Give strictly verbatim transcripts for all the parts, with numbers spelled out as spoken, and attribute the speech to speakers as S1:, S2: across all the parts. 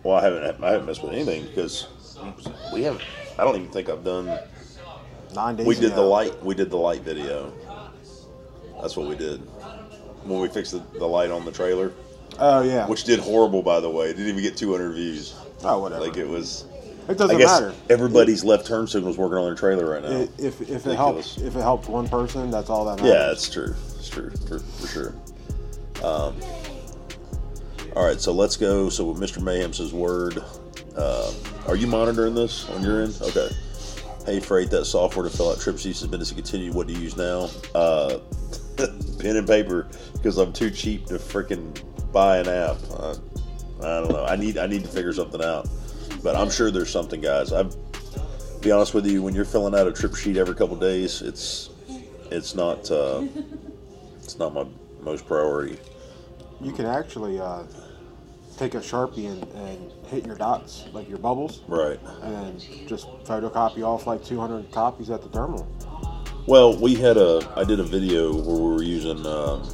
S1: Well, I haven't. I haven't messed with anything because we haven't. I don't even think I've done.
S2: Nine days.
S1: We did
S2: ago.
S1: the light. We did the light video. That's what we did when we fixed the, the light on the trailer.
S2: Oh yeah.
S1: Which did horrible, by the way. It didn't even get two hundred views.
S2: Oh whatever.
S1: Like it was.
S2: It doesn't
S1: I guess
S2: matter.
S1: Everybody's left turn signal's working on their trailer right now.
S2: If if it helps if it helps one person, that's all that matters.
S1: Yeah, it's true. It's true for, for sure. Um, all right, so let's go. So with Mister Mayhem says word. Uh, are you monitoring this on your end? Okay. Hey, Freight, that software to fill out trip sheets has been discontinued. What do you use now? Uh, pen and paper, because I'm too cheap to freaking buy an app. Uh, I don't know. I need I need to figure something out. But I'm sure there's something, guys. I've be honest with you, when you're filling out a trip sheet every couple of days, it's it's not uh, it's not my most priority.
S2: You can actually uh, take a Sharpie and, and hit your dots, like your bubbles,
S1: Right.
S2: and then just photocopy off like two hundred copies at the terminal.
S1: Well, we had a I did a video where we were using um,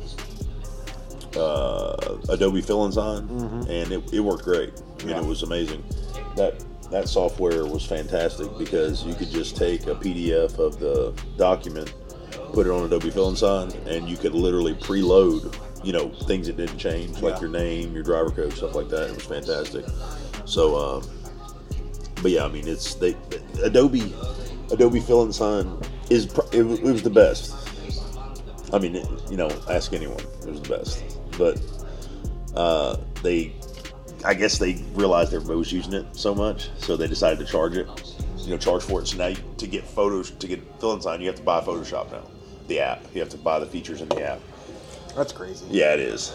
S1: uh, Adobe Fill and Sign, mm-hmm. and it, it worked great. I mean,
S2: Yeah.
S1: it was amazing. That that software was fantastic because you could just take a P D F of the document, put it on Adobe Fill and Sign, and you could literally preload, you know, things that didn't change, like
S2: Yeah.
S1: your name, your driver code, stuff like that. It was fantastic. So, um, but yeah, I mean, it's they Adobe Adobe Fill and Sign is pr- it, was- it was the best. I mean, it, you know, ask anyone, it was the best. But uh, they. I guess they realized everybody was using it so much, so they decided to charge it. You know, charge for it. So now you, to get photos, to get Fill and Sign, you have to buy Photoshop now. The app. You have to buy the features in the app.
S2: That's crazy.
S1: Yeah, it is.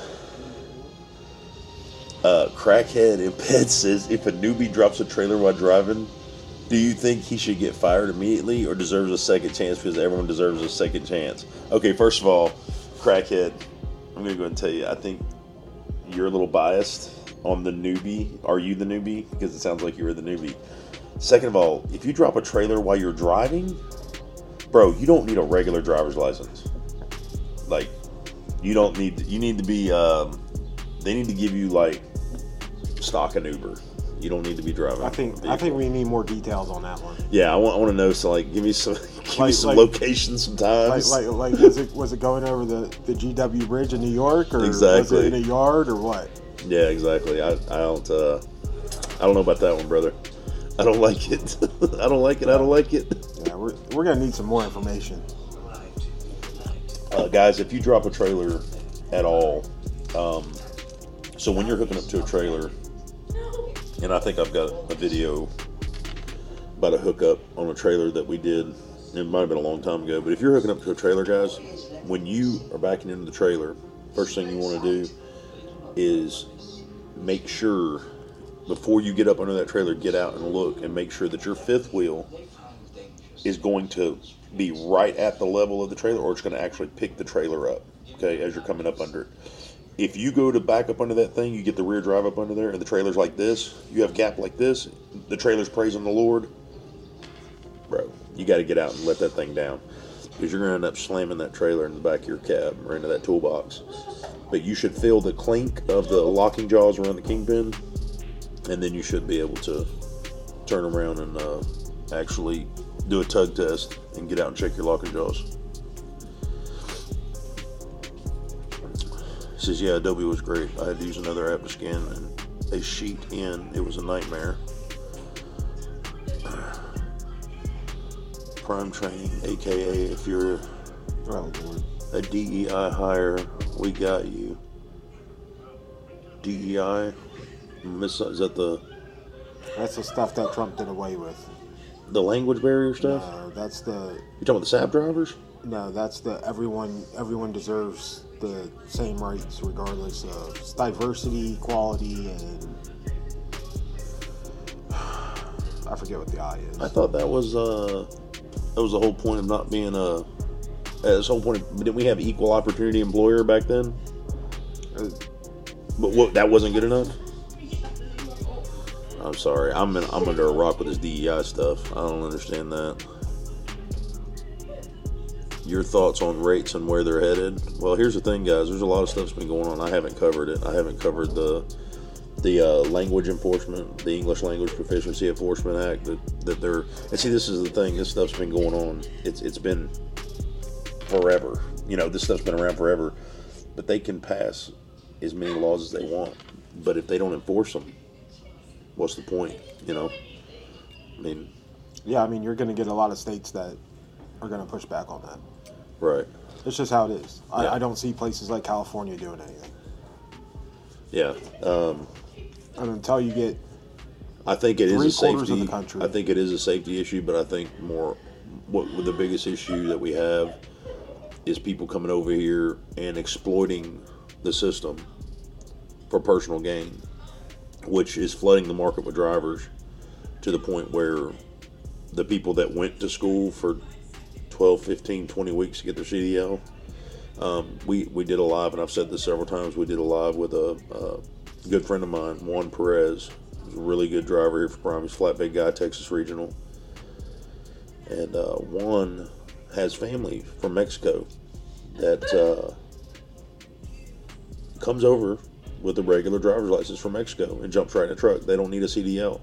S1: Uh, Crackhead Imped says, if a newbie drops a trailer while driving, do you think he should get fired immediately or deserves a second chance because everyone deserves a second chance? Okay, first of all, Crackhead, I'm going to go ahead and tell you, I think you're a little biased on the newbie. Are you the newbie? Because it sounds like you were the newbie. Second of all, if you drop a trailer while you're driving, bro, you don't need a regular driver's license. Like, you don't need, you need to be, um, they need to give you, like, stock an Uber. You don't need to be driving.
S2: I think I think we need more details on that one.
S1: Yeah, I want, I want to know, so, like, give me some, give
S2: Like-
S1: me some
S2: like-
S1: locations
S2: Like,
S1: sometimes.
S2: like, like was it was it going over the, the G W Bridge in New York, or was
S1: Exactly.
S2: it in a yard, or what?
S1: Yeah, exactly. I, I don't, uh, I don't know about that one, brother. I don't like it. I don't like it. I don't like it.
S2: Yeah, we're we're gonna need some more information.
S1: Uh, guys, if you drop a trailer at all, um, so when you're hooking up to a trailer, and I think I've got a video about a hookup on a trailer that we did, it might have been a long time ago, but if you're hooking up to a trailer, guys, when you are backing into the trailer, first thing you want to do is make sure, before you get up under that trailer, get out and look and make sure that your fifth wheel is going to be right at the level of the trailer, or it's going to actually pick the trailer up, okay, as you're coming up under it. If you go to back up under that thing, you get the rear drive up under there, and the trailer's like this, you have gap like this, the trailer's praising the Lord, bro, you got to get out and let that thing down, because you're going to end up slamming that trailer in the back of your cab or into that toolbox. But you should feel the clink of the locking jaws around the kingpin, and then you should be able to turn around and uh, actually do a tug test and get out and check your locking jaws. He says, yeah, Adobe was great. I had to use another app to scan a sheet in. It was a nightmare. Prime training, aka if you're
S2: Oh, Lord.
S1: a D E I hire, we got you. D E I? Miss, is that the
S2: That's the stuff that Trump did away with.
S1: the language barrier stuff?
S2: No, that's the
S1: You talking about the S A B drivers?
S2: no, that's the everyone everyone deserves the same rights regardless of it's diversity, equality, and I forget what the I is.
S1: I thought that was uh that was the whole point of not being a. Uh, the whole point. Of, didn't we have equal opportunity employer back then?
S2: Uh,
S1: But what, that wasn't good enough. I'm sorry. I'm in, I'm under a rock with this D E I stuff. I don't understand that. Your thoughts on rates and where they're headed? Well, here's the thing, guys. There's a lot of stuff's been going on. I haven't covered it. I haven't covered the the uh, language enforcement, the English Language Proficiency Enforcement Act, that, that they're, and see, this is the thing, this stuff's been going on, it's it's been forever, you know, this stuff's been around forever, but they can pass as many laws as they want, but if they don't enforce them, what's the point, you know, I mean.
S2: Yeah, I mean, you're going to get a lot of states that are going to push back on that.
S1: Right.
S2: It's just how it is. I,
S1: Yeah.
S2: I don't see places like California doing anything.
S1: Yeah. Um,
S2: And until you get
S1: I think it is a
S2: three quarters
S1: safety.
S2: of the country.
S1: I think it is a safety issue, but I think more what the biggest issue that we have is people coming over here and exploiting the system for personal gain, which is flooding the market with drivers to the point where the people that went to school for twelve, fifteen, twenty weeks to get their C D L, um, we, we did a live, and I've said this several times, we did a live with a, a good friend of mine, Juan Perez. He's a really good driver here for Prime. He's a flatbed guy, Texas Regional. And uh, Juan has family from Mexico that uh, comes over with a regular driver's license from Mexico and jumps right in a truck. They don't need a C D L.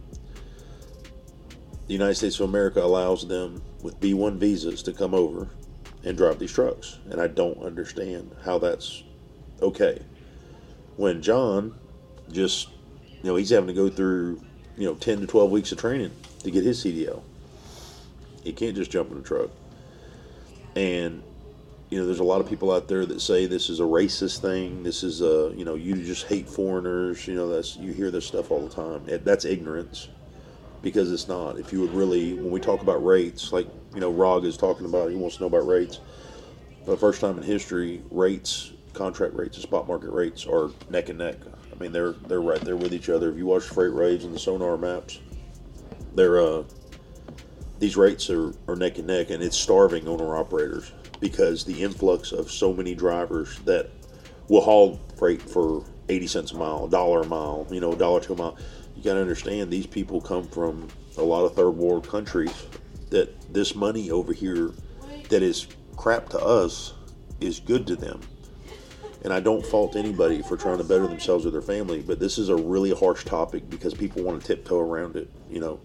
S1: The United States of America allows them with B one visas to come over and drive these trucks. And I don't understand how that's okay. When John just, you know, he's having to go through, you know, ten to twelve weeks of training to get his C D L. He can't just jump in a truck. And, you know, there's a lot of people out there that say this is a racist thing. This is a, you know, you just hate foreigners. You know, that's, you hear this stuff all the time. It, that's ignorance. Because it's not. If you would really, when we talk about rates, like, you know, Rog is talking about, he wants to know about rates. For the first time in history, rates, contract rates and spot market rates are neck and neck. I mean, they're they're right there with each other. If you watch freight rates and the sonar maps, they're uh, these rates are, are neck and neck, and it's starving owner operators because the influx of so many drivers that will haul freight for eighty cents a mile, a dollar a mile, you know, a dollar to a mile. You got to understand, these people come from a lot of third world countries that this money over here that is crap to us is good to them. And I don't fault anybody for trying to better themselves or their family, but this is a really harsh topic because people want to tiptoe around it, you know.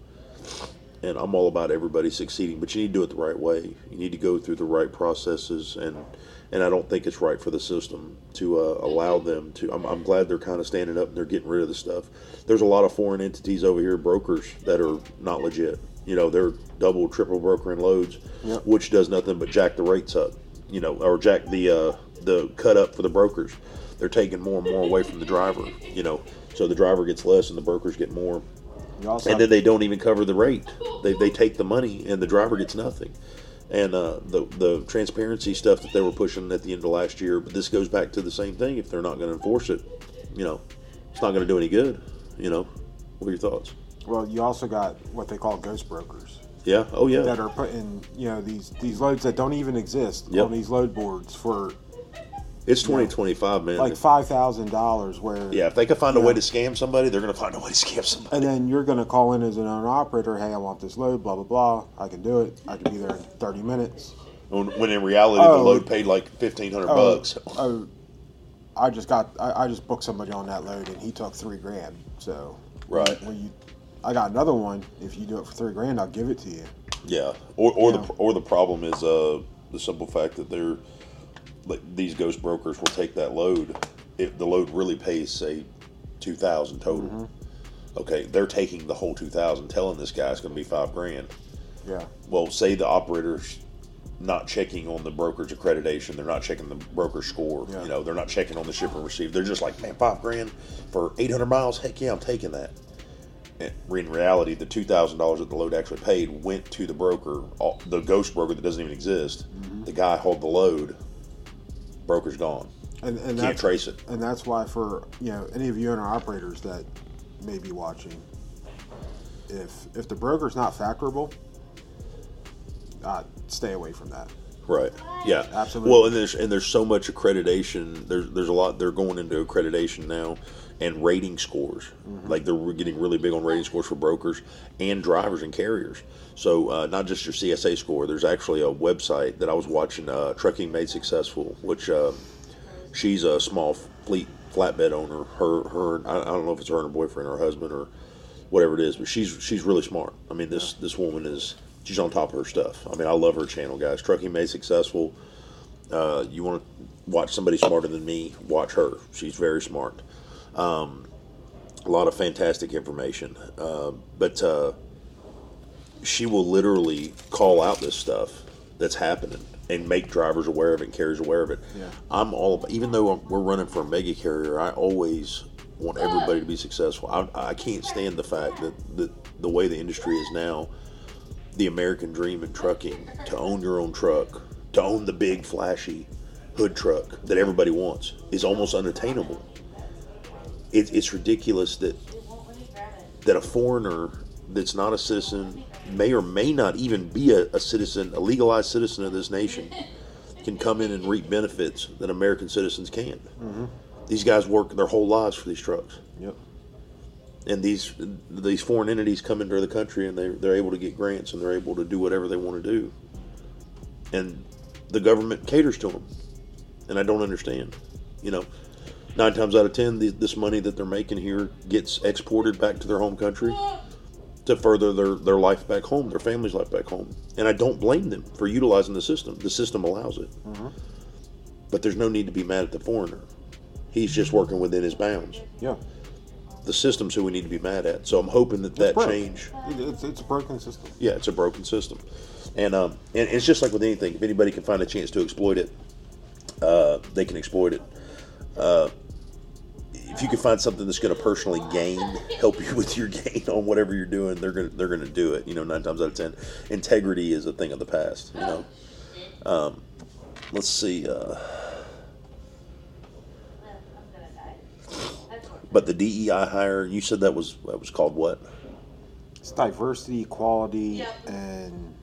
S1: And I'm all about everybody succeeding, but you need to do it the right way. You need to go through the right processes, and and I don't think it's right for the system to uh, allow them to. I'm, I'm glad they're kind of standing up and they're getting rid of the stuff. There's a lot of foreign entities over here, brokers, that are not legit. You know, they're double, triple brokering loads,
S2: Yep.
S1: which does nothing but jack the rates up, you know, or jack the uh, the cut up for the brokers. They're taking more and more away from the driver, you know, so the driver gets less and the brokers get more.
S2: You also
S1: And then they don't even cover the rate. They they take the money and the driver gets nothing. And uh, the the transparency stuff that they were pushing at the end of last year, but this goes back to the same thing. If they're not going to enforce it, you know, it's not going to do any good. You know, what are your thoughts?
S2: well, you also got what they call ghost brokers
S1: Yeah. Oh yeah.
S2: that are putting, you know, these these loads that don't even exist
S1: Yep.
S2: on these load boards for
S1: It's twenty twenty-five, man.
S2: like five thousand dollars. Where
S1: Yeah. If they can find a way
S2: Yeah.
S1: to scam somebody, they're going to find a way to scam somebody.
S2: and then you're going to call in as an owner operator. Hey, I want this load. Blah blah blah. I can do it. I can be there in thirty minutes.
S1: When, when in reality,
S2: Oh.
S1: the load paid like fifteen hundred
S2: Oh,
S1: bucks.
S2: oh, I just got I, I just booked somebody on that load and he took three grand. So
S1: Right.
S2: when you, I got another one. If you do it for three grand, I'll give it to you.
S1: Yeah, or or
S2: Yeah.
S1: the or the problem is uh, the simple fact that they're like these ghost brokers will take that load. If the load really pays say two thousand total,
S2: Mm-hmm.
S1: okay, they're taking the whole two thousand, telling this guy it's going to be five grand.
S2: Yeah.
S1: Well, say the operator's not checking on the broker's accreditation, they're not checking the broker's score.
S2: Yeah.
S1: You know, they're not checking on the ship and receive. They're just like, man, five grand for eight hundred miles. Heck yeah, I'm taking that. And in reality, the two thousand dollars that the load actually paid went to the broker, all- the ghost broker that doesn't even exist.
S2: Mm-hmm.
S1: The guy hauled the load. Broker's gone.
S2: And and
S1: Can't
S2: that's,
S1: trace it.
S2: and that's why for you know any of you owner operators that may be watching, if if the broker's not factorable, uh, stay away from that.
S1: Right. Yeah.
S2: Absolutely.
S1: Well, and there's and there's so much accreditation. There's there's a lot. They're going into accreditation now, and rating scores.
S2: Mm-hmm.
S1: Like they're getting really big on rating scores for brokers and drivers and carriers. So uh, not just your C S A score. There's actually a website that I was watching, uh, Trucking Made Successful, which uh, she's a small fleet flatbed owner. Her, her. I don't know if it's her and her boyfriend or her husband or whatever it is, but she's she's really smart. I mean, this this woman is she's on top of her stuff. I mean, I love her channel, guys. Trucking Made Successful. Uh, you want to watch somebody smarter than me? Watch her. She's very smart. Um, a lot of fantastic information, uh, but uh, she will literally call out this stuff that's happening and make drivers aware of it and carriers aware of it.
S2: Yeah.
S1: I'm all about, even though we're running for a mega carrier, I always want everybody to be successful. I, I can't stand the fact that the, the way the industry is now, the American dream in trucking, to own your own truck, to own the big flashy hood truck that everybody wants, is almost unattainable. It, it's ridiculous that that a foreigner that's not a citizen, may or may not even be a, a citizen, a legalized citizen of this nation, can come in and reap benefits that American citizens can't.
S2: Mm-hmm.
S1: These guys work their whole lives for these trucks.
S2: Yep.
S1: And these these foreign entities come into the country and they they're able to get grants and they're able to do whatever they want to do. And the government caters to them. And I don't understand. You know, nine times out of ten, the, this money that they're making here gets exported back to their home country to further their, their life back home, their family's life back home. And I don't blame them for utilizing the system. The system allows it.
S2: Mm-hmm.
S1: But there's no need to be mad at the foreigner. He's just working within his bounds.
S2: Yeah.
S1: The system's who we need to be mad at. So I'm hoping that that
S2: broke.
S1: change.
S2: It's, it's a broken system.
S1: Yeah, it's a broken system. And um, and it's just like with anything. If anybody can find a chance to exploit it, uh, they can exploit it. Uh, if you can find something that's going to personally gain, help you with your gain on whatever you're doing, they're going to they're going to do it. You know, nine times out of ten, integrity is a thing of the past. You know, um, let's see. Uh, but the D E I hire, you said that was that was called what?
S2: It's diversity, equality,
S3: Yep.
S2: and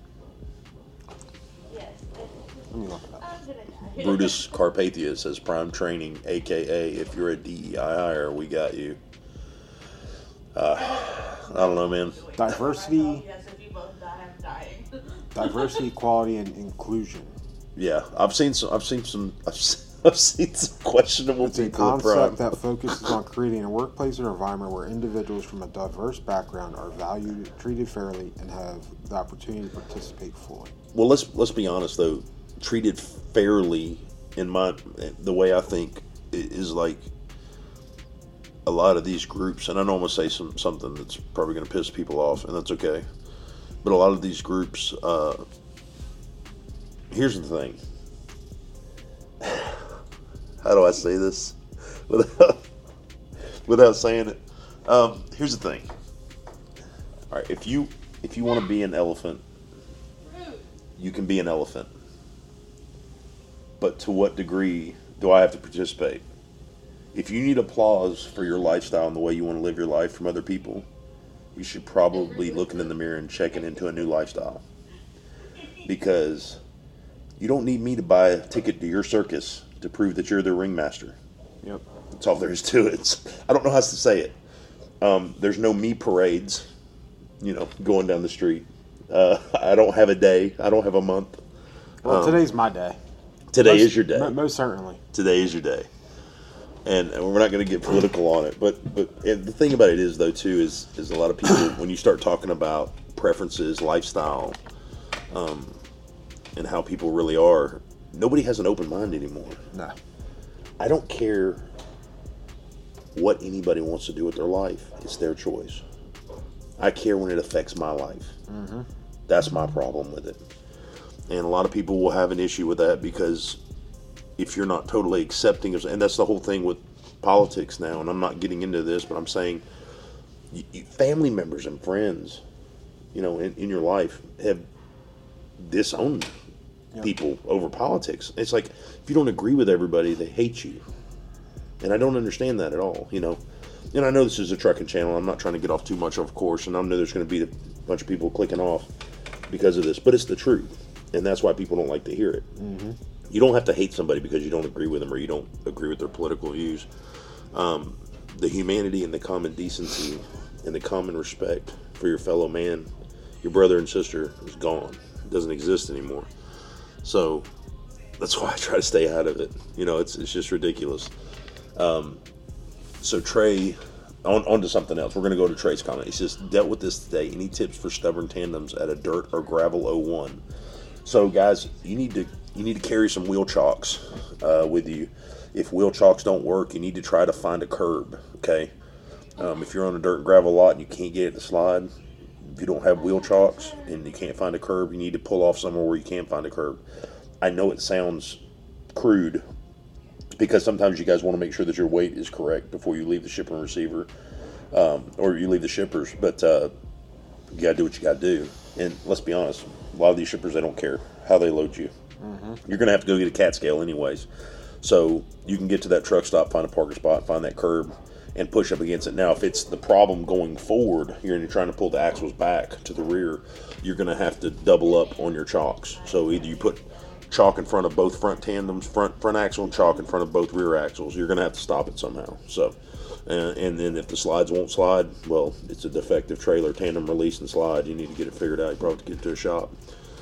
S2: let me look it up.
S1: Brutus Carpathia says prime training, aka if you're a D E I hire, we got you. Uh, I don't know, man.
S2: Diversity,
S3: Yes, if you both die, I'm dying.
S2: diversity, equality, and inclusion.
S1: Yeah, I've seen some. I've seen some. I've seen, I've seen some questionable
S2: It's a
S1: people in prime.
S2: concept that focuses on creating a workplace or environment where individuals from a diverse background are valued, treated fairly, and have the opportunity to participate fully.
S1: Well, let's let's be honest though. Treated fairly, in my the way I think is like a lot of these groups, and I know I'm gonna say some something that's probably gonna piss people off, and that's okay. But a lot of these groups, uh, here's the thing. How do I say this without without saying it? Um, here's the thing. All right, if you if you want to be an elephant, you can be an elephant. But to what degree do I have to participate? If you need applause for your lifestyle and the way you want to live your life from other people, you should probably be looking in the mirror and checking into a new lifestyle. Because you don't need me to buy a ticket to your circus to prove that you're the ringmaster.
S2: Yep.
S1: That's all there is to it. It's, I don't know how else to say it. Um, there's no me parades, you know, going down the street. Uh, I don't have a day. I don't have a month.
S2: Well,
S1: Um,
S2: today's my day.
S1: Today
S2: Most-
S1: is your day.
S2: mo- Most certainly.
S1: Today is your day. And and we're not going to get political on it, but but and the thing about it is though too is is a lot of people when you start talking about preferences, lifestyle, um, and how people really are, nobody has an open mind anymore.
S2: No.
S1: I don't care what anybody wants to do with their life; it's their choice. I care when it affects my life.
S2: Mm-hmm.
S1: That's my problem with it. And a lot of people will have an issue with that because if you're not totally accepting of, and that's the whole thing with politics now, and I'm not getting into this, but I'm saying you, you, family members and friends, you know, in, in your life have disowned
S2: Yep.
S1: people over politics. It's like, if you don't agree with everybody, they hate you. And I don't understand that at all, you know. And I know this is a trucking channel. I'm not trying to get off too much, of course, and I know there's going to be a bunch of people clicking off because of this, but it's the truth. And that's why people don't like to hear it.
S2: Mm-hmm.
S1: You don't have to hate somebody because you don't agree with them or you don't agree with their political views. Um, the humanity and the common decency and the common respect for your fellow man, your brother and sister, is gone. It doesn't exist anymore. So that's why I try to stay out of it. You know, it's it's just ridiculous. Um, so Trey, on, on to something else. We're going to go to Trey's comment. He says, dealt with this today. Any tips for stubborn tandems at a dirt or gravel oh one? So, guys, you need to you need to carry some wheel chocks uh, with you. If wheel chocks don't work, you need to try to find a curb, okay? Um, if you're on a dirt and gravel lot and you can't get it to slide, if you don't have wheel chocks and you can't find a curb, you need to pull off somewhere where you can find a curb. I know it sounds crude because sometimes you guys want to make sure that your weight is correct before you leave the shipper and receiver, um, or you leave the shippers, but uh, you got to do what you got to do. And let's be honest, a lot of these shippers, they don't care how they load you. Mm-hmm. You're going to have to go get a cat scale anyways. So you can get to that truck stop, find a parking spot, find that curb, and push up against it. Now, if it's the problem going forward, you're trying to pull the axles back to the rear, you're going to have to double up on your chocks. So either you put chalk in front of both front tandems, front front axle, and chalk in front of both rear axles. You're going to have to stop it somehow. So, and, and then if the slides won't slide, well, it's a defective trailer, tandem release and slide. You need to get it figured out. You probably have to get it to a shop.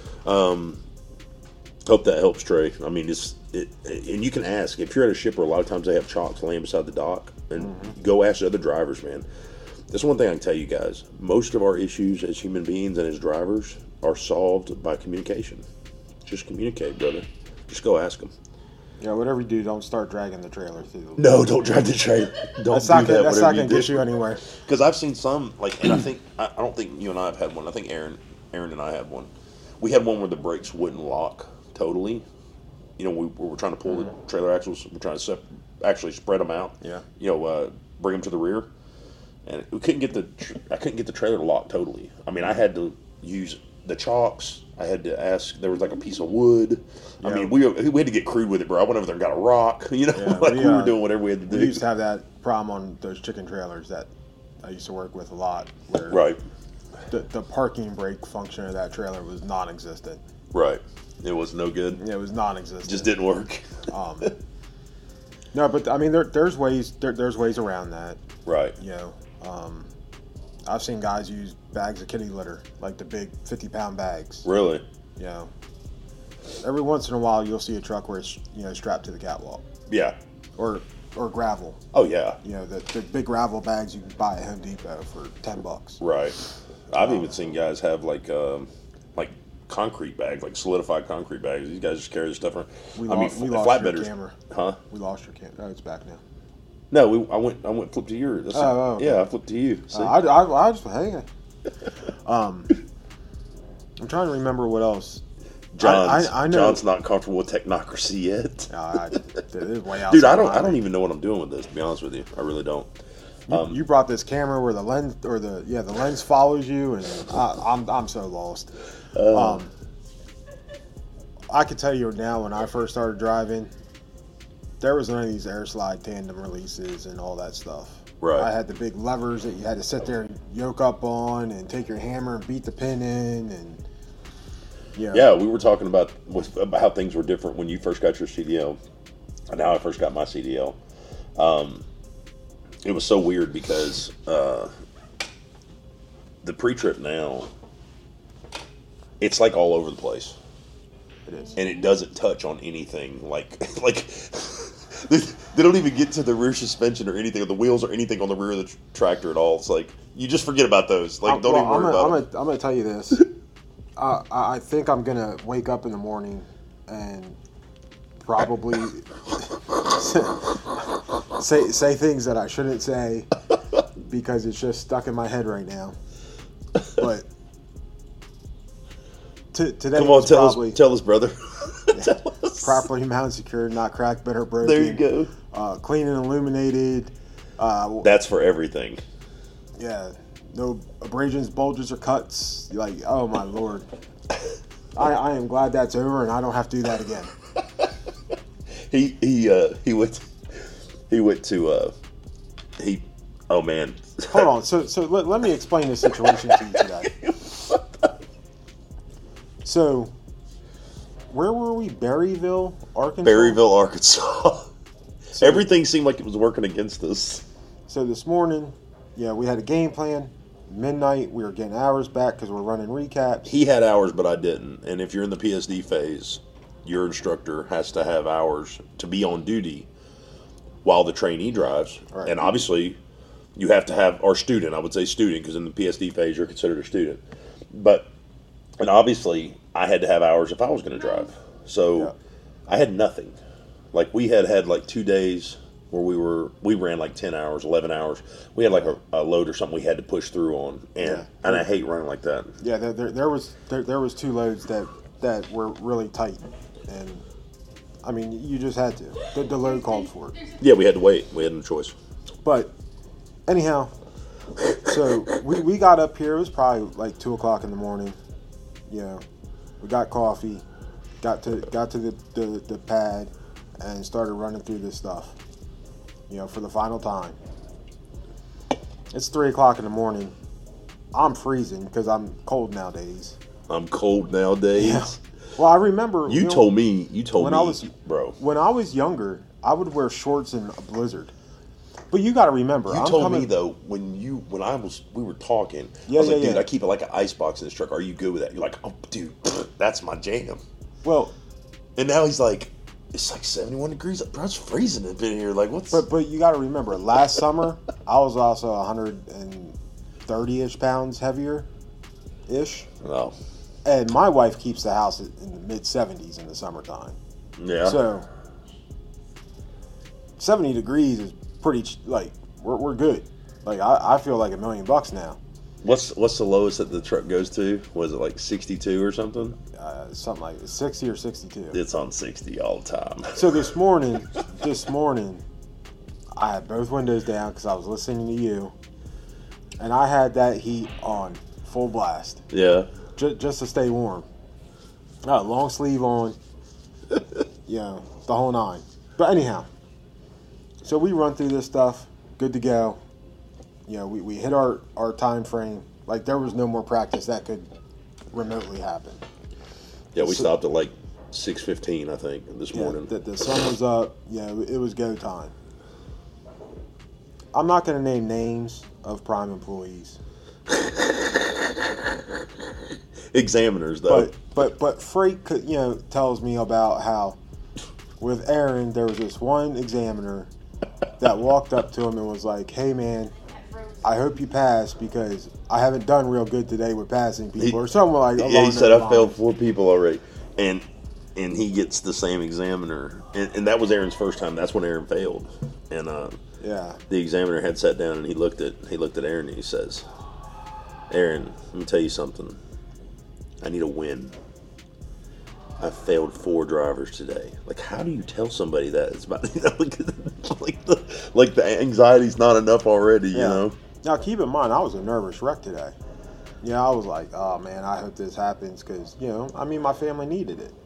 S1: Um, hope that helps, Trey. I mean, it's it, and you can ask if you're at a shipper. A lot of times they have chocks laying beside the dock, and mm-hmm. go ask the other drivers, man. That's one thing I can tell you guys. Most of our issues as human beings and as drivers are solved by communication. Just communicate, brother. Just go ask them.
S2: Yeah, whatever you do, don't start dragging the trailer through.
S1: No, don't drag the trailer. Don't
S2: that's
S1: do
S2: not
S1: that.
S2: Gonna, that's not going to
S1: do.
S2: get you anywhere.
S1: Because I've seen some, like, and I think I, I don't think you and I have had one. I think Aaron, Aaron and I had one. We had one where the brakes wouldn't lock totally. You know, we, we were trying to pull mm-hmm. the trailer axles. We're trying to sep- actually spread them out.
S2: Yeah.
S1: You know, uh, bring them to the rear, and we couldn't get the. I couldn't get the trailer to lock totally. I mean, I had to use the chocks. I had to ask. There was like a piece of wood. Yeah. I mean, we we had to get crude with it, bro. I went over there and got a rock. You know, yeah, like we, we were uh, doing whatever we had to do.
S2: We used to have that problem on those chicken trailers that I used to work with a lot. Where
S1: right.
S2: The, the parking brake function of that trailer was non-existent.
S1: Right. It was no good.
S2: Yeah, it was non-existent.
S1: Just didn't work.
S2: um, no, but I mean, there, there's ways. There, there's ways around that.
S1: Right.
S2: You know, um, I've seen guys use bags of kitty litter, like the big fifty-pound bags.
S1: Really?
S2: You know, every once in a while you'll see a truck where it's, you know, strapped to the catwalk.
S1: Yeah.
S2: Or or gravel.
S1: Oh yeah.
S2: You know, the, the big gravel bags you can buy at Home Depot for ten bucks.
S1: Right. I've
S2: um,
S1: even seen guys have like um, like concrete bags, like solidified concrete bags. These guys just carry this stuff around.
S2: We
S1: I
S2: lo-
S1: mean,
S2: we
S1: f-
S2: lost your
S1: flatbedders.
S2: camera.
S1: Huh?
S2: We lost your camera. Oh, it's back now.
S1: No, we, I went. I went flipped to yours. That's
S2: oh, oh, okay.
S1: Yeah, I flipped to you.
S2: Uh, I, I, I just hey. um, I'm trying to remember what else.
S1: John's,
S2: I, I, I know,
S1: John's not comfortable with technocracy yet.
S2: uh, I, way
S1: Dude, I don't. I don't even know what I'm doing with this. To be honest with you, I really don't.
S2: Um, you, you brought this camera where the lens or the yeah the lens follows you, and I, I'm I'm so lost.
S1: Uh,
S2: um, I can tell you now, when I first started driving, there was none of these air slide tandem releases and all that stuff.
S1: Right.
S2: I had the big levers that you had to sit there and yoke up on, and take your hammer and beat the pin in, and yeah.
S1: Yeah, we were talking about about how things were different when you first got your C D L, and how I first got my C D L. Um, it was so weird because uh, the pre-trip now, it's like all over the place.
S2: It is,
S1: and it doesn't touch on anything. Like like they, they don't even get to the rear suspension or anything, or the wheels or anything on the rear of the tr- tractor at all. It's like you just forget about those. Like, don't
S2: well,
S1: even worry
S2: I'm
S1: about
S2: gonna,
S1: them.
S2: I'm gonna tell you this. uh, I think I'm gonna wake up in the morning and probably say say things that I shouldn't say because it's just stuck in my head right now. But t- today
S1: Come on, tell
S2: probably,
S1: us, tell us, brother.
S2: Yeah,
S1: tell us.
S2: Properly mounted, secured, not cracked, bent, or broken.
S1: There you go.
S2: Uh, clean and illuminated. Uh,
S1: That's for everything.
S2: Yeah, no abrasions, bulges, or cuts. Like, oh my lord. I, I am glad that's over and I don't have to do that again.
S1: he he uh, he went he went to uh, he oh man.
S2: Hold on. So so let, let me explain this situation to you today. So, where were we? Berryville, Arkansas.
S1: Berryville, Arkansas. So, everything seemed like it was working against us.
S2: So this morning, yeah, we had a game plan. Midnight, we were getting hours back because we're running recaps.
S1: He had hours, but I didn't. And if you're in the P S D phase, your instructor has to have hours to be on duty while the trainee drives.
S2: Right.
S1: And obviously, you have to have, or student, I would say student, because in the P S D phase, you're considered a student. But, and obviously, I had to have hours if I was going to drive. So,
S2: Yeah.
S1: I had nothing. Like, we had had like two days where we were, we ran like ten hours, eleven hours. We had like a, a load or something we had to push through on. And,
S2: Yeah.
S1: and I hate running like that.
S2: Yeah, there, there, there was there, there was two loads that, that were really tight, and I mean you just had to. The, the load called for it.
S1: Yeah, we had to wait. We had no choice.
S2: But anyhow, so we, we got up here. It was probably like two o'clock in the morning. You know, we got coffee, got to got to the, the, the pad, and started running through this stuff. You know, for the final time. It's three o'clock in the morning. I'm freezing because I'm cold nowadays.
S1: I'm cold nowadays.
S2: Yeah. Well, I remember
S1: You
S2: know,
S1: told me, you told
S2: when
S1: me,
S2: I was
S1: bro.
S2: when I was younger, I would wear shorts in a blizzard. But you got to remember,
S1: You
S2: I'm
S1: told
S2: coming,
S1: me though when you when I was we were talking.
S2: Yeah,
S1: I was
S2: yeah,
S1: like, dude,
S2: yeah.
S1: I keep it like an ice box in this truck. Are you good with that? You're like, oh, dude, that's my jam.
S2: Well,
S1: And now he's like, it's like seventy-one degrees. Bro, it's freezing in here. Like, what's?
S2: but but you got to remember, last summer I was also one hundred thirty-ish pounds heavier, ish,
S1: oh,
S2: and my wife keeps the house in the mid seventies in the summertime.
S1: yeah.
S2: So seventy degrees is pretty ch- like we're we're good. Like I, I feel like a million bucks now.
S1: what's what's the lowest that the truck goes to? Was it like sixty-two or something?
S2: Uh, something like sixty or sixty-two.
S1: It's on sixty all the time.
S2: So this morning, this morning, I had both windows down because I was listening to you, and I had that heat on full blast
S1: Yeah.
S2: ju- just to stay warm. I had a long sleeve on, you know, the whole nine. But anyhow, so we run through this stuff, good to go. You know, we, we hit our, our time frame. Like there was no more practice that could remotely happen.
S1: Yeah, we
S2: So-
S1: stopped at like six fifteen, I think, this
S2: Yeah,
S1: morning.
S2: the, the sun was up. Yeah, it was go time. I'm not going to name names of Prime employees,
S1: Examiners, though.
S2: but but but Freight, could, you know, tells me about how with Aaron there was this one examiner that walked up to him and was like, "Hey man, I hope you pass because I haven't done real good today with passing people,"
S1: He-
S2: or something like.
S1: Yeah,
S2: along
S1: he said
S2: those
S1: I failed
S2: lines.
S1: four people already, and and he gets the same examiner, and, and that was Aaron's first time. That's when Aaron failed, and uh,
S2: Yeah,
S1: the examiner had sat down and he looked at he looked at Aaron and he says, "Aaron, let me tell you something. I need a win. I failed four drivers today. Like, how do you tell somebody that? It's about you know, like, like the like the anxiety's not enough already. You
S2: yeah.
S1: know."
S2: Now keep in mind, I was a nervous wreck today. Yeah, I was like, "Oh man, I hope this happens," because you know, I mean, my family needed it.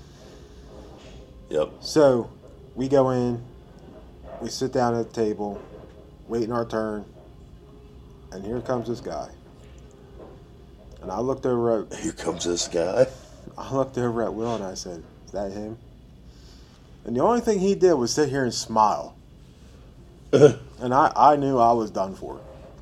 S1: Yep.
S2: So we go in, we sit down at the table, waiting our turn, and here comes this guy. And I looked over at
S1: Here comes this guy.
S2: I looked over at Will and I said, "Is that him?" And the only thing he did was sit here and smile. And I, I knew I was done for.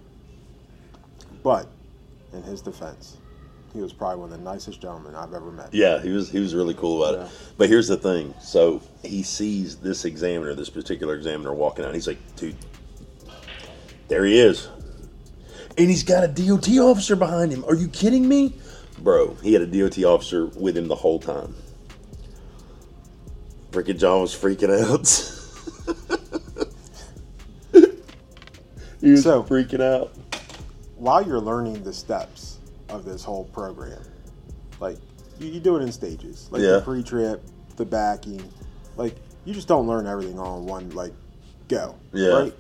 S2: But in his defense, he was probably one of the nicest gentlemen I've ever met.
S1: Yeah, he was he was really cool about
S2: Yeah.
S1: it. But here's the thing. So he sees this examiner, this particular examiner walking out. He's like, dude, there he is. And he's got a D O T officer behind him. Are you kidding me? Bro, he had a D O T officer with him the whole time. Freaking John was freaking out. He was
S2: So-
S1: freaking out.
S2: While you're learning the steps of this whole program, like you, you do it in stages, like
S1: Yeah.
S2: the pre-trip, the backing, like you just don't learn everything all in one like go.
S1: Yeah.
S2: Right.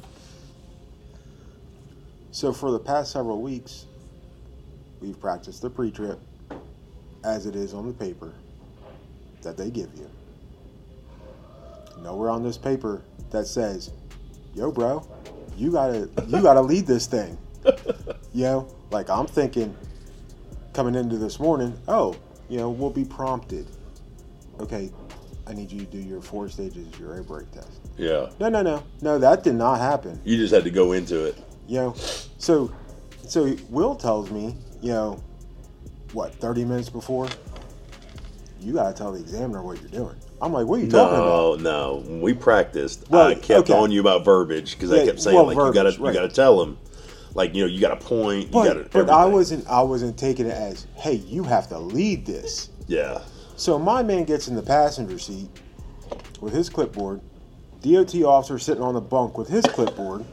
S2: So for the past several weeks, we've practiced the pre-trip as it is on the paper that they give you. Nowhere on this paper that says, "Yo, bro, you gotta you gotta lead this thing." You know, like I'm thinking coming into this morning, oh, you know, we'll be prompted. Okay, I need you to do your four stages of your air brake test.
S1: Yeah.
S2: No, no, no, no, that did not happen.
S1: You just had to go into it.
S2: You know, so so Will tells me, you know, what thirty minutes before, you gotta tell the examiner what you're doing. I'm like, what are you talking about?
S1: No, no. When we practiced,
S2: Well,
S1: I kept
S2: okay.
S1: on you about verbiage because I
S2: Yeah,
S1: kept saying
S2: well,
S1: like
S2: verbiage,
S1: you gotta
S2: right.
S1: you gotta tell them, like you know you gotta point, you gotta.
S2: But, but I
S1: everything.
S2: wasn't I wasn't taking it as, hey, you have to lead this.
S1: Yeah.
S2: So my man gets in the passenger seat with his clipboard. D O T officer sitting on the bunk with his clipboard.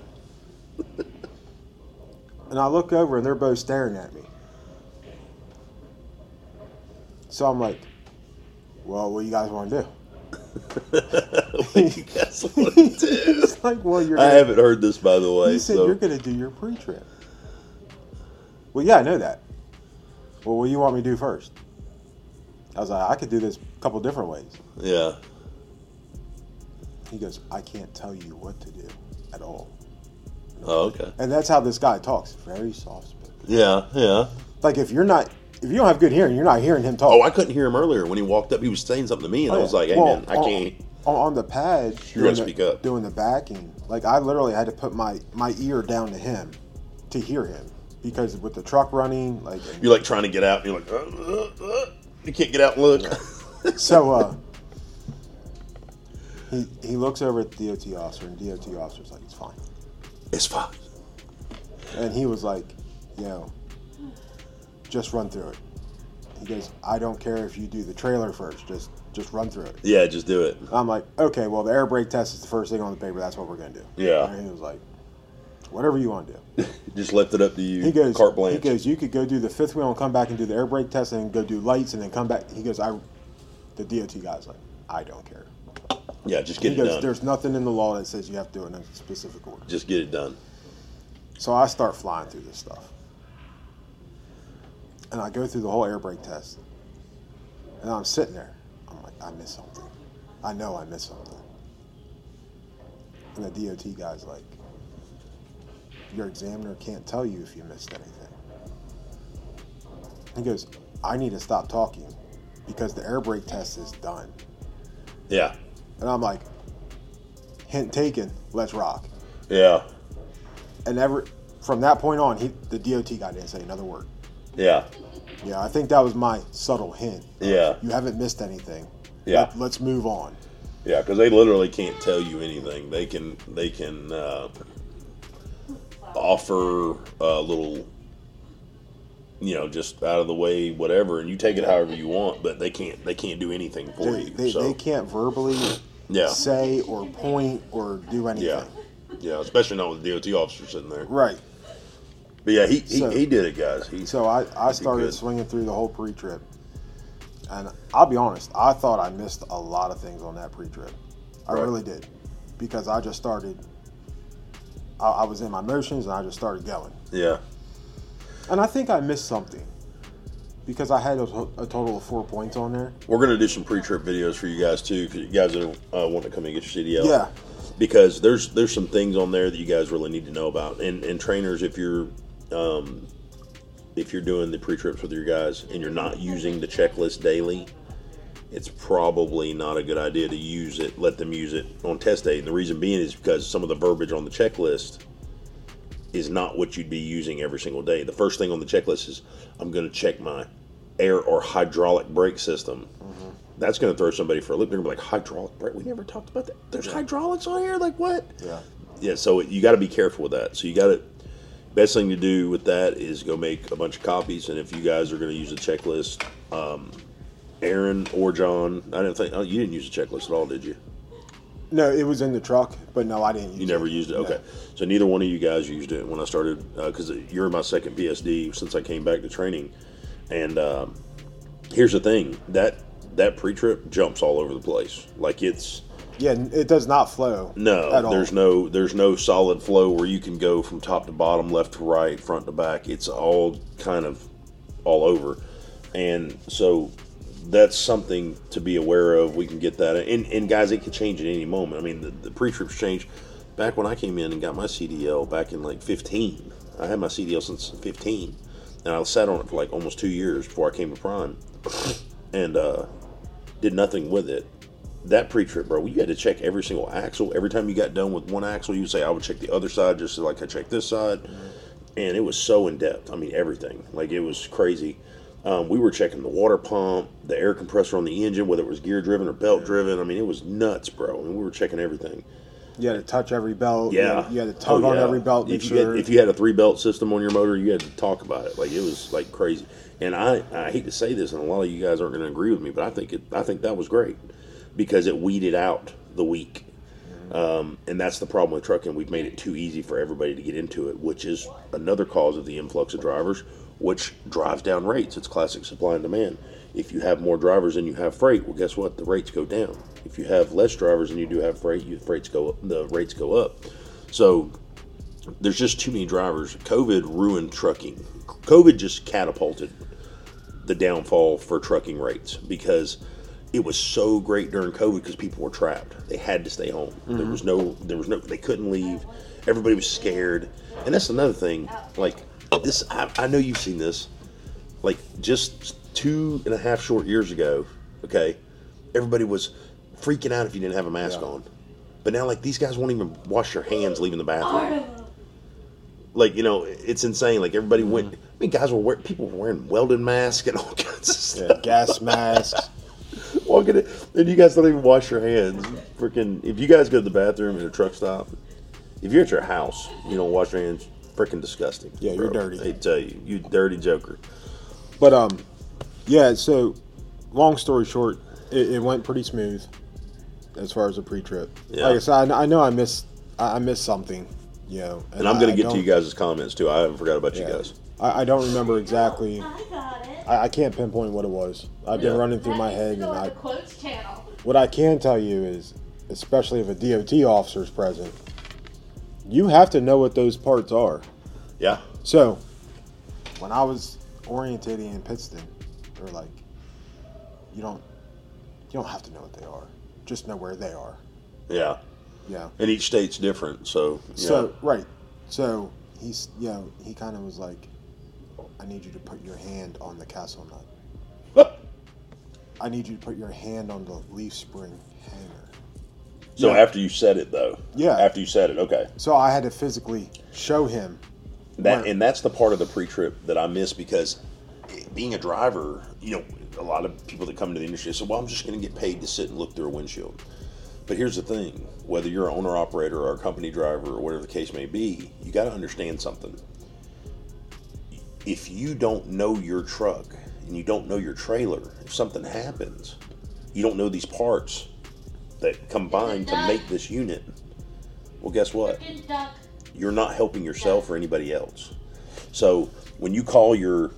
S2: And I look over and they're both staring at me. So I'm like, well, what do you guys want to do?
S1: What do you guys want to do?
S2: He's like, well, you're
S1: I
S2: gonna,
S1: haven't heard this by the way.
S2: he said,
S1: so.
S2: you're going to do your pre-trip. Well, yeah, I know that. Well, what do you want me to do first? I was like, I could do this a couple different ways.
S1: Yeah.
S2: He goes, I can't tell you what to do at all.
S1: Oh, okay.
S2: And that's how this guy talks. Very soft spoken.
S1: Yeah, yeah.
S2: Like if you're not, if you don't have good hearing, you're not hearing him talk.
S1: Oh, I couldn't hear him earlier when he walked up. He was saying something to me, and
S2: Oh,
S1: I was
S2: yeah.
S1: like, "Hey,
S2: Well,
S1: man, I
S2: on-
S1: can't."
S2: On, on the pad,
S1: You
S2: doing
S1: gotta
S2: the,
S1: speak up.
S2: doing the backing, like I literally had to put my, my ear down to him to hear him because with the truck running, like
S1: You're like trying to get out, and you're like, uh, uh, uh. You can't get out and look.
S2: so. uh He he looks over at the D O T officer, and D O T officer's like, it's fine.
S1: It's fine.
S2: And he was like, you know, just run through it. He goes, I don't care if you do the trailer first, just just run through it.
S1: Yeah, just do it.
S2: I'm like, okay, well, the air brake test is the first thing on the paper. That's what we're going to do.
S1: Yeah.
S2: And he was like, whatever you want to do.
S1: Just left it up to you.
S2: He goes,
S1: carte
S2: he
S1: blanche.
S2: goes, you could go do the fifth wheel and come back and do the air brake test and then go do lights and then come back. He goes, I, the D O T guy's like, I don't care.
S1: Yeah, just get
S2: He
S1: it
S2: goes,
S1: done.
S2: there's nothing in the law that says you have to do it in a specific order.
S1: Just get it done.
S2: So I start flying through this stuff. And I go through the whole air brake test. And I'm sitting there. I'm like, I missed something. I know I missed something. And the D O T guy's like, your examiner can't tell you if you missed anything. He goes, I need to stop talking because the air brake test is done.
S1: Yeah.
S2: And I'm like, hint taken, let's rock.
S1: Yeah.
S2: And ever from that point on, he, the D O T guy didn't say another word.
S1: Yeah.
S2: Yeah, I think that was my subtle hint.
S1: Yeah.
S2: You haven't missed anything.
S1: Yeah.
S2: Let, let's move on.
S1: Yeah, because they literally can't tell you anything. They can they can uh, offer a little, you know, just out of the way, whatever, and you take it however you want. But they can't they can't do anything for
S2: They,
S1: you.
S2: they,
S1: so
S2: they can't verbally
S1: yeah,
S2: say or point or do anything.
S1: yeah, yeah. Especially not with the D O T officer sitting there.
S2: Right.
S1: But yeah, he he,
S2: So-
S1: he did it, guys. He,
S2: So I, I started
S1: good.
S2: swinging through the whole pre-trip. And I'll be honest, I thought I missed a lot of things on that pre-trip. I
S1: Right.
S2: really did. Because I just started, I, I was in my motions and I just started going.
S1: yeah,
S2: And I think I missed something. Because I had a, a total of four points on there.
S1: we're gonna do some pre-trip videos for you guys too, because you guys that uh, want to come and get your C D L.
S2: Yeah.
S1: Because there's there's some things on there that you guys really need to know about, and and trainers, if you're um, if you're doing the pre-trips with your guys and you're not using the checklist daily, it's probably not a good idea to use it. Let them use it on test day, and the reason being is because some of the verbiage on the checklist is not what you'd be using every single day. The first thing on the checklist is I'm going to check my air or hydraulic brake system. Mm-hmm. That's going to throw somebody for a loop. They're going to be like, hydraulic brake? We never talked about that. There's
S2: Yeah.
S1: hydraulics on here? Like what?
S2: Yeah.
S1: Yeah, so you got to be careful with that. So you got to, best thing to do with that is go make a bunch of copies. And if you guys are going to use a checklist, um, Aaron or John, I didn't think, oh, you didn't use a checklist at all, did you?
S2: No, it was in the truck, but no, I didn't use it.
S1: You never used it?
S2: No.
S1: Okay. So neither one of you guys used it when I started, because you're my second P S D since I came back to training. And um, here's the thing, that that pre-trip jumps all over the place. Like it's,
S2: Yeah, it does not flow.
S1: no,
S2: at all.
S1: there's no there's no solid flow where you can go from top to bottom, left to right, front to back. It's all kind of all over. And so that's something to be aware of. We can get that. And, and guys, it can change at any moment. I mean, the, the pre-trips change. Back when I came in and got my C D L back in like fifteen, I had my C D L since fifteen. And I sat on it for like almost two years before I came to Prime. And uh, did nothing with it. That pre-trip, bro, you had to check every single axle. Every time you got done with one axle, you would say, I would check the other side just like I checked this side. And it was so in-depth. I mean, everything. Like, it was crazy. Um, we were checking the water pump, the air compressor on the engine, whether it was gear driven or belt driven. I mean, it was nuts, bro. I mean, we were checking everything.
S2: You had to touch every belt.
S1: Yeah,
S2: You had, you had to tug
S1: Oh,
S2: on
S1: yeah.
S2: every belt. Make
S1: If you,
S2: sure.
S1: had, if you had a three belt system on your motor, you had to talk about it. Like it was like crazy. And I, I hate to say this, and a lot of you guys aren't going to agree with me, but I think it, I think that was great because it weeded out the weak. Um, and that's the problem with trucking. We've made it too easy for everybody to get into it, which is another cause of the influx of drivers, which drives down rates. It's classic supply and demand. If you have more drivers than you have freight, well, guess what? The rates go down. If you have less drivers than you do have freight, you freights go up, the rates go up. So there's just too many drivers. COVID ruined trucking. COVID just catapulted the downfall for trucking rates because it was so great during COVID because people were trapped. They had to stay home. Mm-hmm. There was no, there was no, they couldn't leave. Everybody was scared. And that's another thing. Like this, I, I know you've seen this. Like just two and a half short years ago, okay, everybody was freaking out if you didn't have a mask yeah. on. But now, like these guys won't even wash their hands leaving the bathroom. Like, you know, it's insane. Like everybody mm-hmm. went. I mean, guys were wearing, people were wearing welding masks and all kinds of stuff.
S2: Yeah, gas masks.
S1: Walking in, and you guys don't even wash your hands. Freaking, if you guys go to the bathroom in a truck stop, if you're at your house, you don't wash your hands. Freaking disgusting.
S2: Yeah, you're
S1: bro.
S2: dirty.
S1: They tell you, you dirty joker.
S2: But um, yeah. So, long story short, it, it went pretty smooth as far as the pre-trip.
S1: Yeah.
S2: Like I said, I, I know I missed, I, I missed something, you know.
S1: And, and I'm going to get
S2: I
S1: to you guys' comments too. I haven't forgot about yeah. you guys.
S2: I, I don't remember exactly. I, I can't pinpoint what it was. I've been
S1: yeah.
S2: running through my head, and I.
S3: Quotes channel.
S2: What I can tell you is, especially if a D O T officer is present, you have to know what those parts are.
S1: Yeah.
S2: So, when I was orientating in Pittston, they were like, "You don't, you don't have to know what they are. Just know where they are."
S1: Yeah.
S2: Yeah.
S1: And each state's different, so. Yeah.
S2: So right. So he's, you know, he kind of was like, I need you to put your hand on the castle nut. I need you to put your hand on the leaf spring hanger.
S1: So
S2: yeah.
S1: after you said it, though.
S2: Yeah.
S1: After you said it, okay.
S2: So I had to physically show him.
S1: That
S2: when,
S1: and that's the part of the pre-trip that I miss because being a driver, you know, a lot of people that come into the industry say, well, I'm just going to get paid to sit and look through a windshield. But here's the thing, whether you're an owner-operator or a company driver or whatever the case may be, you got to understand something. If you don't know your truck and you don't know your trailer, if something happens, you don't know these parts that combine to make this unit, well, guess what? You're not helping yourself or anybody else. So when you call your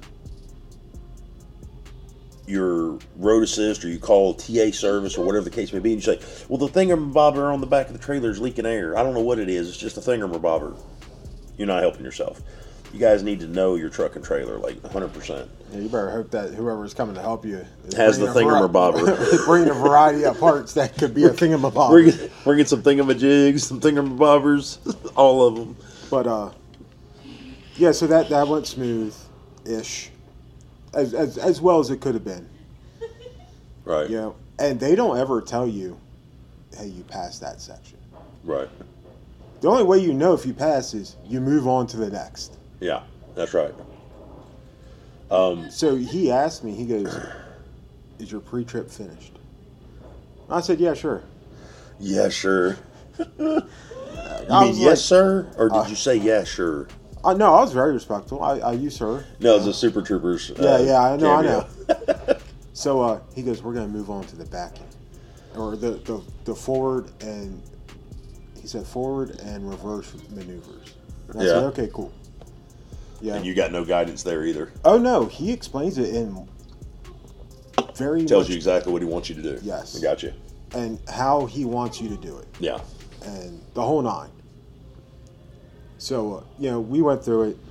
S1: your road assist or you call T A service or whatever the case may be, and you say, well, the thingamabobber on the back of the trailer is leaking air. I don't know what it is. It's just a thingamabobber. You're not helping yourself. You guys need to know your truck and trailer, like one hundred percent.
S2: Yeah, you better hope that whoever's coming to help you is
S1: has the thingamabobber.
S2: Bringing a variety of parts that could be a thingamabobber.
S1: Bringing, bringing some thingamajigs, some thingamabobbers, all of them.
S2: But, uh, yeah, so that, that went smooth-ish. As, as as well as it could have been.
S1: Right.
S2: You know, and they don't ever tell you, hey, you passed that section.
S1: Right.
S2: The only way you know if you pass is you move on to the next.
S1: Yeah, that's right. Um,
S2: so he asked me, he goes, is your pre-trip finished? I said, yeah, sure.
S1: Yeah, sure. You
S2: I
S1: mean yes,
S2: like,
S1: sir? Or did
S2: uh,
S1: you say yeah, sure?
S2: Uh, no, I was very respectful. I, I use sir.
S1: No, it's a Super Troopers. Uh,
S2: yeah, yeah, I know,
S1: cameo.
S2: I know. So uh, he goes, we're going to move on to the back end. Or the, the, the forward and, he said forward and reverse maneuvers. And I
S1: yeah.
S2: said, okay, cool. Yeah.
S1: And you got no guidance there either.
S2: Oh, no, he explains it in very
S1: Tells
S2: much,
S1: you exactly what he wants you to do.
S2: Yes.
S1: I got you.
S2: And how he wants you to do it.
S1: Yeah.
S2: And the whole nine. So, uh, you know, we went through it.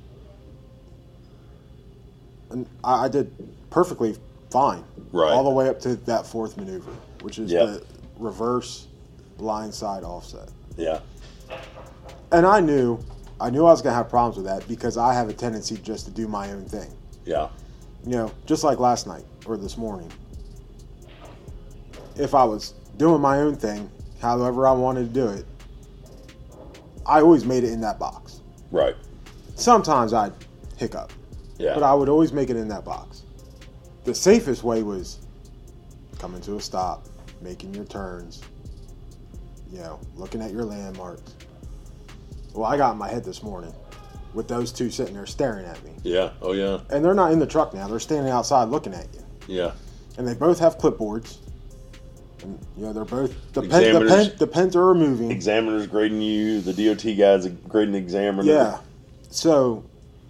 S2: And I, I did perfectly fine.
S1: Right.
S2: All the way up to that fourth maneuver, which is
S1: yeah.
S2: the reverse blind side offset.
S1: Yeah.
S2: And I knew, I knew I was going to have problems with that because I have a tendency just to do my own thing.
S1: Yeah.
S2: You know, just like last night or this morning. If I was doing my own thing, however I wanted to do it, I always made it in that box.
S1: Right.
S2: Sometimes I'd hiccup.
S1: Yeah.
S2: But I would always make it in that box. The safest way was coming to a stop, making your turns, you know, looking at your landmarks. Well, I got in my head this morning with those two sitting there staring at me.
S1: Yeah. Oh, yeah.
S2: And they're not in the truck now. They're standing outside looking at you.
S1: Yeah.
S2: And they both have clipboards. And, you know, they're both, the, pen, the,
S1: Examiners.
S2: pen, the pens are moving.
S1: Examiner's grading you. The D O T guy's grading the examiner.
S2: Yeah. So,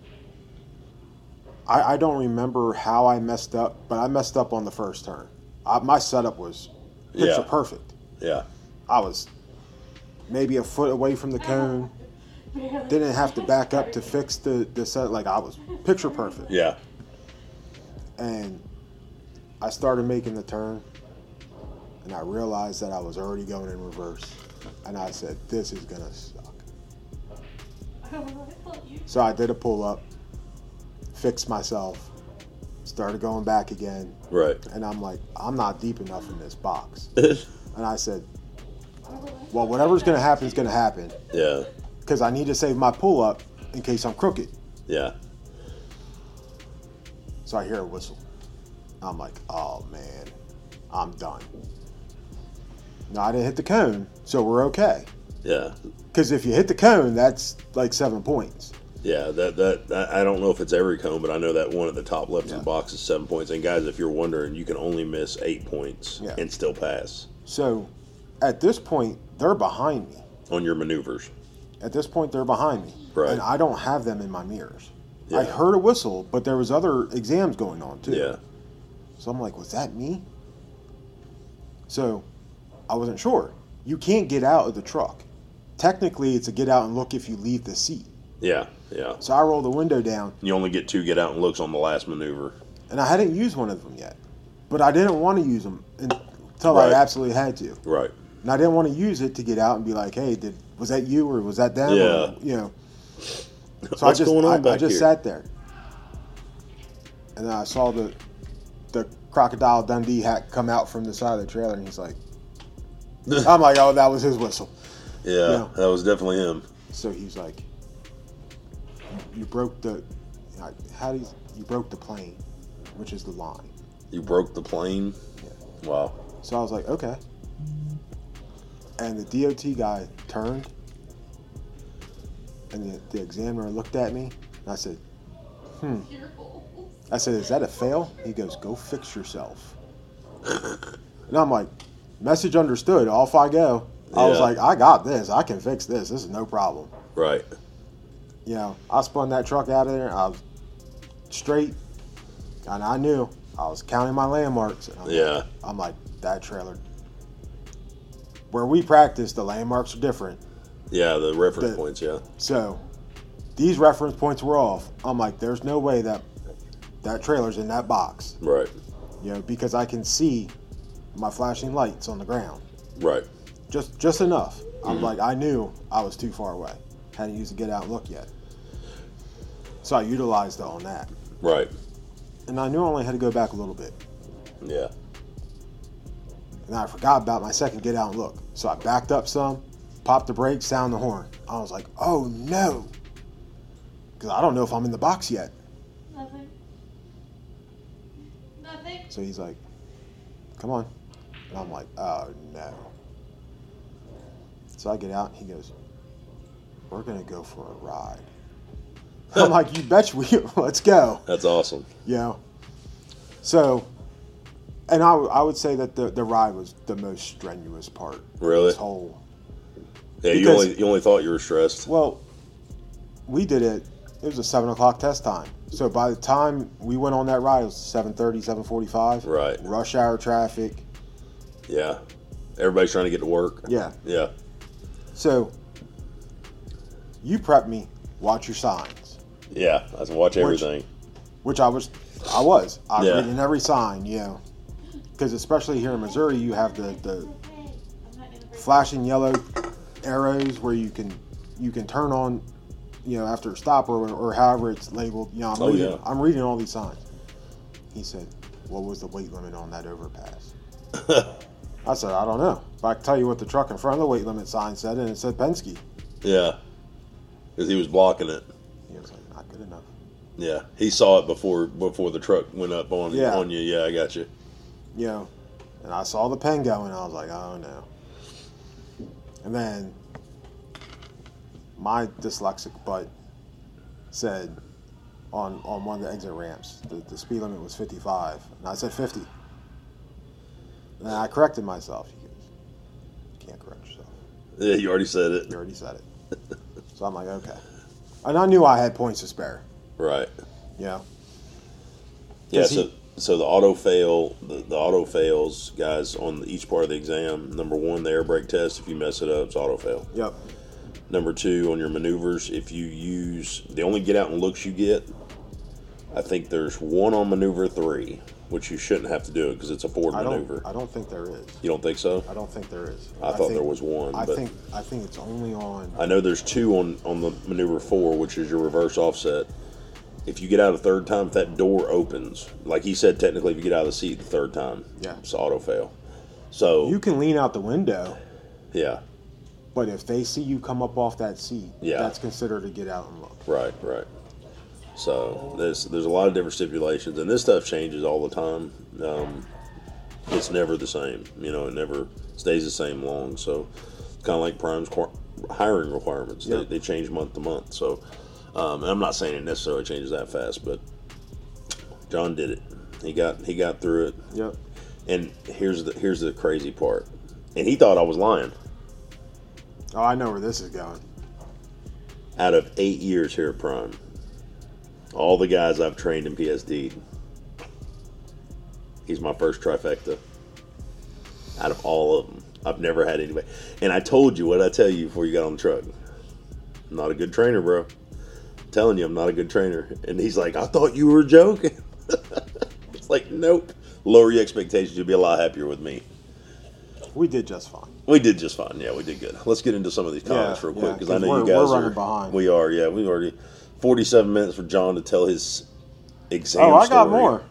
S2: I, I don't remember how I messed up, but I messed up on the first turn. I, my setup was picture
S1: Yeah.
S2: perfect.
S1: Yeah.
S2: I was maybe a foot away from the cone. Didn't have to back up to fix the, the set. Like, I was picture perfect.
S1: Yeah.
S2: And I started making the turn, and I realized that I was already going in reverse. And I said, this is going to suck. So I did a pull-up, fixed myself, started going back again.
S1: Right.
S2: And I'm like, I'm not deep enough in this box. And I said, well, whatever's going to happen is going to happen.
S1: Yeah.
S2: Because I need to save my pull-up in case I'm crooked.
S1: Yeah.
S2: So I hear a whistle. I'm like, oh, man, I'm done. No, I didn't hit the cone, so we're okay.
S1: Yeah.
S2: Because if you hit the cone, that's like seven points.
S1: Yeah, that, that that I don't know if it's every cone, but I know that one at the top left
S2: Yeah.
S1: of the box is seven points. And guys, if you're wondering, you can only miss eight points
S2: Yeah.
S1: and still pass
S2: So at this point, they're behind me.
S1: on your maneuvers.
S2: At this point, they're behind me.
S1: Right.
S2: And I don't have them in my mirrors.
S1: Yeah.
S2: I heard a whistle, but there was other exams going on too.
S1: Yeah.
S2: So I'm like, was that me? So I wasn't sure. You can't get out of the truck. Technically, it's a get out and look if you leave the seat.
S1: Yeah. Yeah.
S2: So I rolled the window down,
S1: You only get two get out and looks on the last maneuver.
S2: and I hadn't used one of them yet. But I didn't want to use them until
S1: Right.
S2: I absolutely had to.
S1: Right.
S2: And I didn't want to use it to get out and be like, hey, did was that you or was that them?
S1: Yeah.
S2: Or, you know. So
S1: What's
S2: I just
S1: going on
S2: I,
S1: back
S2: I just
S1: here?
S2: sat there. And then I saw the the Crocodile Dundee hat come out from the side of the trailer, and he's like, I'm like, oh, that was his whistle.
S1: Yeah,
S2: Yeah.
S1: that was definitely him.
S2: So he's like, you broke the, how do you, you broke the plane, which is the line.
S1: You broke the plane.
S2: Yeah.
S1: Wow.
S2: So I was like, okay. And the D O T guy turned, and the, the examiner looked at me, and I said, hmm. I said, is that a fail? He goes, go fix yourself. And I'm like, message understood. Off I go. I was
S1: Yeah.
S2: like, I got this. I can fix this. This is no problem.
S1: Right.
S2: You know, I spun that truck out of there. I was straight, and I knew I was counting my landmarks. And I'm
S1: Yeah.
S2: Like, I'm like, that trailer. Where we practice, the landmarks are different.
S1: Yeah, the reference
S2: The-
S1: points. Yeah.
S2: So these reference points were off. I'm like, there's no way that that trailer's in that box.
S1: Right.
S2: You know, because I can see my flashing lights on the ground.
S1: Right.
S2: Just just enough. I'm
S1: Mm-hmm.
S2: like, I knew I was too far away. Hadn't used to get out and look yet. So I utilized it on that.
S1: Right.
S2: And I knew I only had to go back a little bit.
S1: Yeah.
S2: And I forgot about my second get out and look. So I backed up some, popped the brakes, sound the horn. I was like, oh no. Because I don't know if I'm in the box yet.
S3: Nothing. Nothing.
S2: So he's like, come on. And I'm like, oh no. So I get out and he goes, we're going to go for a ride. I'm like, you bet we, let's go.
S1: That's awesome.
S2: You know? So, and I, I would say that the, the ride was the most strenuous part. of
S1: Really?
S2: This whole,
S1: Yeah, you
S2: Because-
S1: only you only thought you were stressed.
S2: well, we did it, it was a seven o'clock test time. So by the time we went on that ride, it was seven thirty, seven forty-five.
S1: Right.
S2: Rush hour traffic.
S1: Yeah. Everybody's trying to get to work.
S2: Yeah.
S1: Yeah.
S2: So, you prep me, watch your signs,
S1: Yeah. I watch everything.
S2: which I was, I was. I was
S1: Yeah.
S2: reading every sign, you know, because especially here in Missouri, you have the, the
S3: I'm not gonna break
S2: flashing yellow arrows where you can you can turn on, you know, after a stop or, or however it's labeled. You know, I'm
S1: Oh,
S2: reading,
S1: yeah.
S2: I'm reading all these signs. He said, "What was the weight limit on that overpass?" I said, "I don't know, but I can tell you what the truck in front of the weight limit sign said, and it said Penske."
S1: Yeah. Because he was blocking it.
S2: He was like, "Not good enough."
S1: Yeah, he saw it before before the truck went up on
S2: Yeah.
S1: on you. Yeah, I got you.
S2: You know, and I saw the pen going. I was like, oh no. And then my dyslexic butt said on on one of the exit ramps, the, the speed limit was fifty-five, and I said fifty. And then I corrected myself. He goes, you can't correct yourself.
S1: Yeah, you already said it.
S2: You already said it. So I'm like, okay. And I knew I had points to spare.
S1: Right.
S2: You know?
S1: Yeah.
S2: Does
S1: So
S2: he-
S1: so the auto fail, the, the auto fails, guys, on the, each part of the exam. Number one, the air brake test. If you mess it up, it's auto fail.
S2: Yep.
S1: Number two, on your maneuvers, if you use the only get out and looks you get, I think there's one on maneuver three, which you shouldn't have to do it because it's a forward
S2: I
S1: maneuver.
S2: don't. I don't think there is.
S1: You don't think so?
S2: I don't think there is.
S1: I thought
S2: think-
S1: there was one,
S2: I
S1: but-
S2: think. I think it's only on.
S1: I know there's two on, on the maneuver four, which is your reverse offset. If you get out a third time, if that door opens, like he said, technically, if you get out of the seat the third time,
S2: Yeah.
S1: it's auto fail. So
S2: You can lean out the window,
S1: yeah,
S2: but if they see you come up off that seat,
S1: Yeah.
S2: that's considered a get out and look.
S1: right, right. So there's there's a lot of different stipulations, and this stuff changes all the time. Um, it's never the same, you know. It never stays the same long. So kind of like Prime's qu- hiring requirements,
S2: Yep.
S1: they, they change month to month. So um, and I'm not saying it necessarily changes that fast, but John did it. He got he got through it.
S2: Yep.
S1: And here's the here's the crazy part. And he thought I was lying.
S2: Oh, I know where this is going.
S1: Out of eight years here at Prime, all the guys I've trained in P S D, he's my first trifecta. Out of all of them, I've never had anybody. And I told you what I tell you before you got on the truck. I'm not a good trainer, bro. I'm telling you, I'm not a good trainer. And he's like, I thought you were joking. It's like, nope. Lower your expectations. You'll be a lot happier with me.
S2: We did just fine.
S1: We did just fine. Yeah, we did good. Let's get into some of these comments
S2: Yeah,
S1: real quick
S2: yeah,
S1: because I
S2: 'cause
S1: know you
S2: we're-
S1: guys
S2: we're running
S1: are
S2: behind.
S1: We are. Yeah, we've already forty-seven minutes for John to tell his exam.
S2: Oh, I got
S1: story.
S2: more.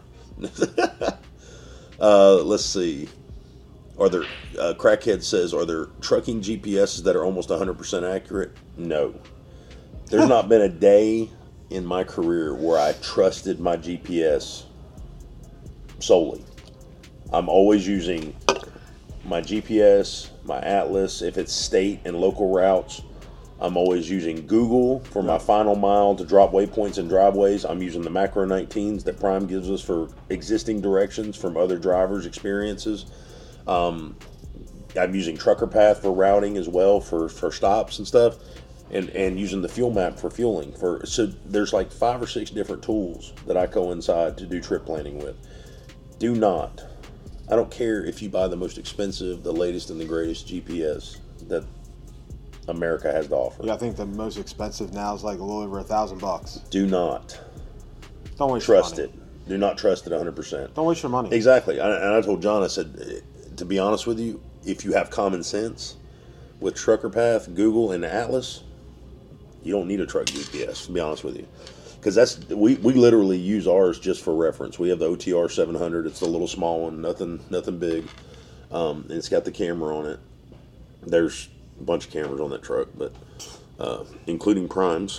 S1: Uh, let's see. Are there uh, Crackhead says, are there trucking G P Ses that are almost one hundred percent accurate? No. There's not been a day in my career where I trusted my G P S solely. I'm always using my G P S, my Atlas. If it's state and local routes, I'm always using Google for my final mile to drop waypoints and driveways. I'm using the Macro nineteens that Prime gives us for existing directions from other drivers' experiences. Um, I'm using Trucker Path for routing as well for, for stops and stuff, and, and using the fuel map for fueling. For so there's like five or six different tools that I coincide to do trip planning with. Do not, I don't care if you buy the most expensive, the latest and the greatest G P S that America has to offer.
S2: Yeah, I think the most expensive now is like a little over a thousand bucks.
S1: Do not
S2: Don't waste your
S1: trust
S2: money.
S1: it. Do not trust it one hundred percent.
S2: Don't waste your money.
S1: Exactly. And and I told John, I said, eh, to be honest with you, if you have common sense with Trucker Path, Google, and Atlas, you don't need a truck G P S, to be honest with you. Because that's we, we literally use ours just for reference. We have the O T R seven hundred. It's the little small one, nothing nothing big. Um, and it's got the camera on it. There's a bunch of cameras on that truck, but uh, including Primes.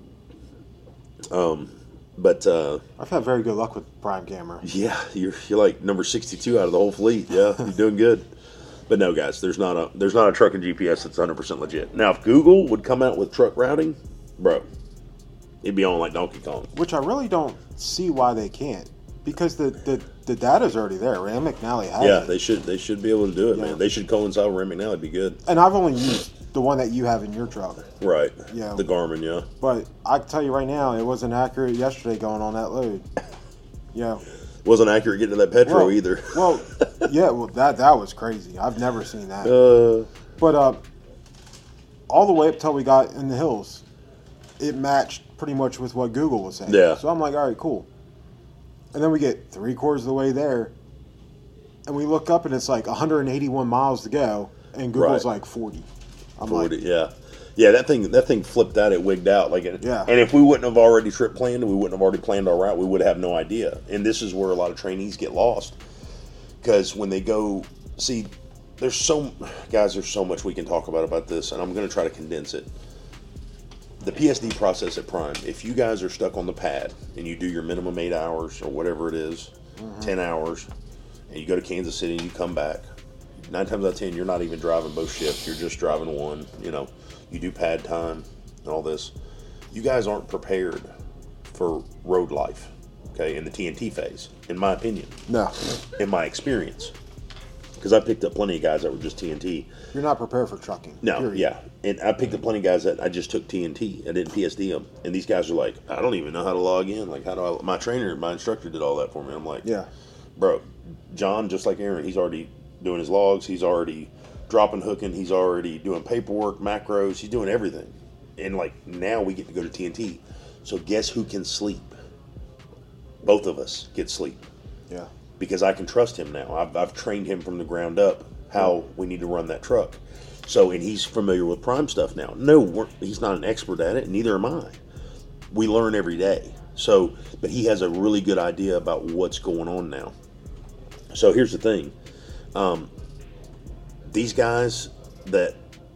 S1: Um, but uh,
S2: I've had very good luck with Prime Camera.
S1: yeah, you're you're like number sixty-two out of the whole fleet. Yeah, you're doing good. But no, guys, there's not a there's not a trucking G P S that's one hundred percent legit. Now, if Google would come out with truck routing, bro, it'd be on like Donkey Kong.
S2: Which I really don't see why they can't. Because the, the, the data's already there. Ram McNally has
S1: Yeah,
S2: it.
S1: they should they should be able to do it,
S2: Yeah.
S1: man. They should coincide with Ram McNally. It'd be good.
S2: And I've only used the one that you have in your truck.
S1: Right.
S2: Yeah.
S1: The Garmin, yeah.
S2: But I can tell you right now, it wasn't accurate yesterday going on that load. Yeah.
S1: Wasn't accurate getting to that Petro
S2: Well,
S1: either.
S2: well, yeah, well, that that was crazy. I've never seen that.
S1: Uh,
S2: But uh, all the way up till we got in the hills, it matched pretty much with what Google was saying.
S1: Yeah.
S2: So I'm like, all right, cool. And then we get three quarters of the way there, and we look up and it's like one hundred eighty-one miles to go, and Google's
S1: Right.
S2: like forty. I'm
S1: forty,
S2: like,
S1: yeah. Yeah, that thing that thing flipped out, it wigged out. like. It,
S2: Yeah.
S1: And if we wouldn't have already trip planned, we wouldn't have already planned our route, we would have no idea. And this is where a lot of trainees get lost. Because when they go, see, there's so, guys, there's so much we can talk about about this, and I'm going to try to condense it. the P S D process at Prime, if you guys are stuck on the pad and you do your minimum eight hours or whatever it is, mm-hmm. ten hours, and you go to Kansas City and you come back, nine times out of ten, you're not even driving both shifts. You're just driving one. You know, you do pad time and all this. You guys aren't prepared for road life, okay, in the T N T phase, in my opinion.
S2: No.
S1: In my experience. Because I picked up plenty of guys that were just T N T.
S2: You're not prepared for trucking.
S1: No,
S2: period.
S1: yeah. And I picked up plenty of guys that I just took T N T. I didn't P S D them. And these guys are like, I don't even know how to log in. Like, how do I? My trainer, my instructor did all that for me. I'm like,
S2: yeah,
S1: bro, John, just like Aaron, he's already doing his logs. He's already dropping, hooking. He's already doing paperwork, macros. He's doing everything. And, like, now we get to go to T N T. So guess who can sleep? Both of us get sleep.
S2: Yeah.
S1: Because I can trust him now. I've, I've trained him from the ground up how we need to run that truck. So, and he's familiar with Prime stuff now. No, we're, he's not an expert at it, and neither am I. We learn every day. So, but he has a really good idea about what's going on now. So here's the thing. Um, these guys that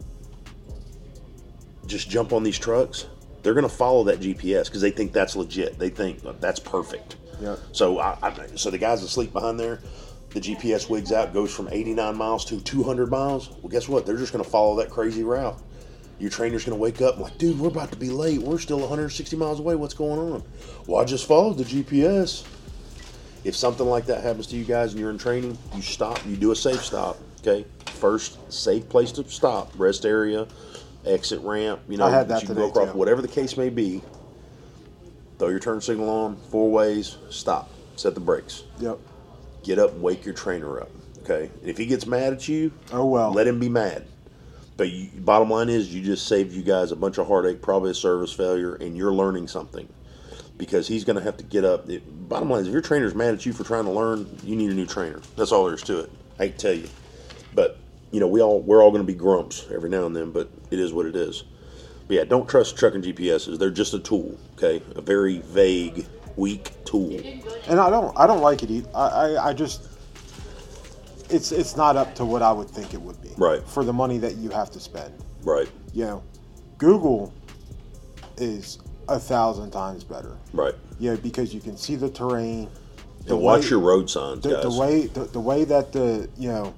S1: just jump on these trucks, they're going to follow that G P S because they think that's legit. They think that's perfect.
S2: Yeah.
S1: So, I, I, so the guys that sleep behind there, the G P S wigs out, goes from eighty-nine miles to two hundred miles. Well, guess what? They're just going to follow that crazy route. Your trainer's going to wake up and like, dude, we're about to be late. We're still one hundred sixty miles away. What's going on? Well, I just followed the G P S. If something like that happens to you guys and you're in training, you stop. You do a safe stop. Okay. First safe place to stop. Rest area, exit ramp. You know,
S2: I had that
S1: you can
S2: today
S1: go across,
S2: too.
S1: whatever the case may be. Throw your turn signal on. Four ways. Stop. Set the brakes.
S2: Yep.
S1: Get up and wake your trainer up. Okay. And if he gets mad at you,
S2: oh well,
S1: let him be mad. But you, bottom line is, you just saved you guys a bunch of heartache, probably a service failure, and you're learning something. Because he's going to have to get up. It, bottom line is, if your trainer's mad at you for trying to learn, you need a new trainer. That's all there is to it. I hate to tell you. But, you know, we all, we're all going to be grumps every now and then, but it is what it is. But yeah, don't trust trucking G P S's. They're just a tool, okay? A very vague, weak tool.
S2: And I don't, I don't like it either. I, I, I just, it's, it's not up to what I would think it would be.
S1: Right.
S2: For the money that you have to spend.
S1: Right.
S2: You know, Google is a thousand times better.
S1: Right.
S2: Yeah, because you can see the terrain.
S1: And watch your road signs,
S2: the,
S1: guys.
S2: The way, the, the way that the, you know,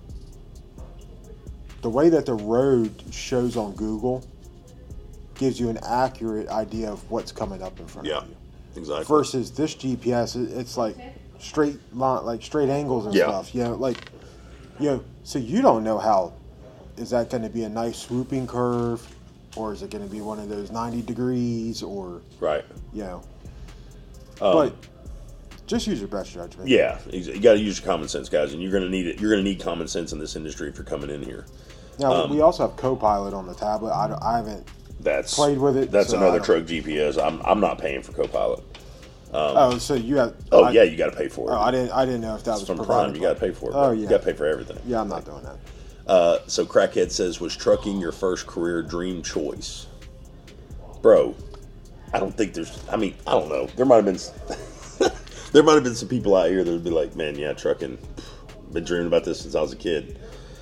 S2: the way that the road shows on Google gives you an accurate idea of what's coming up in front
S1: yeah,
S2: of you.
S1: Exactly.
S2: Versus this G P S, it- it's like straight line, like straight angles and
S1: Yeah.
S2: stuff. You know, like, you know, so you don't know how, is that going to be a nice swooping curve, or is it going to be one of those ninety degrees, or,
S1: Right.
S2: you know.
S1: Um,
S2: but just use your best judgment.
S1: Yeah, ex- you got to use your common sense, guys, and you're going to need it. You're going to need common sense in this industry if you're coming in here.
S2: Now,
S1: Um,
S2: we also have Copilot on the tablet. I, don't- I haven't
S1: That's
S2: played with it.
S1: That's
S2: so I
S1: another
S2: don't-
S1: truck G P S. I'm I'm not paying for Copilot.
S2: Oh, so you have.
S1: Oh
S2: I,
S1: yeah, you got to pay for it.
S2: Oh, I didn't. I didn't know if that
S1: It's
S2: was
S1: from
S2: provided.
S1: Prime. You got to pay for it.
S2: Oh
S1: bro.
S2: yeah.
S1: You got to pay for everything.
S2: Yeah, I'm not doing that.
S1: Uh, so Crackhead says, was trucking your first career dream choice? Bro, I don't think there's, I mean, I don't know. There might have been, there might have been some people out here that would be like, man, yeah, trucking, been dreaming about this since I was a kid.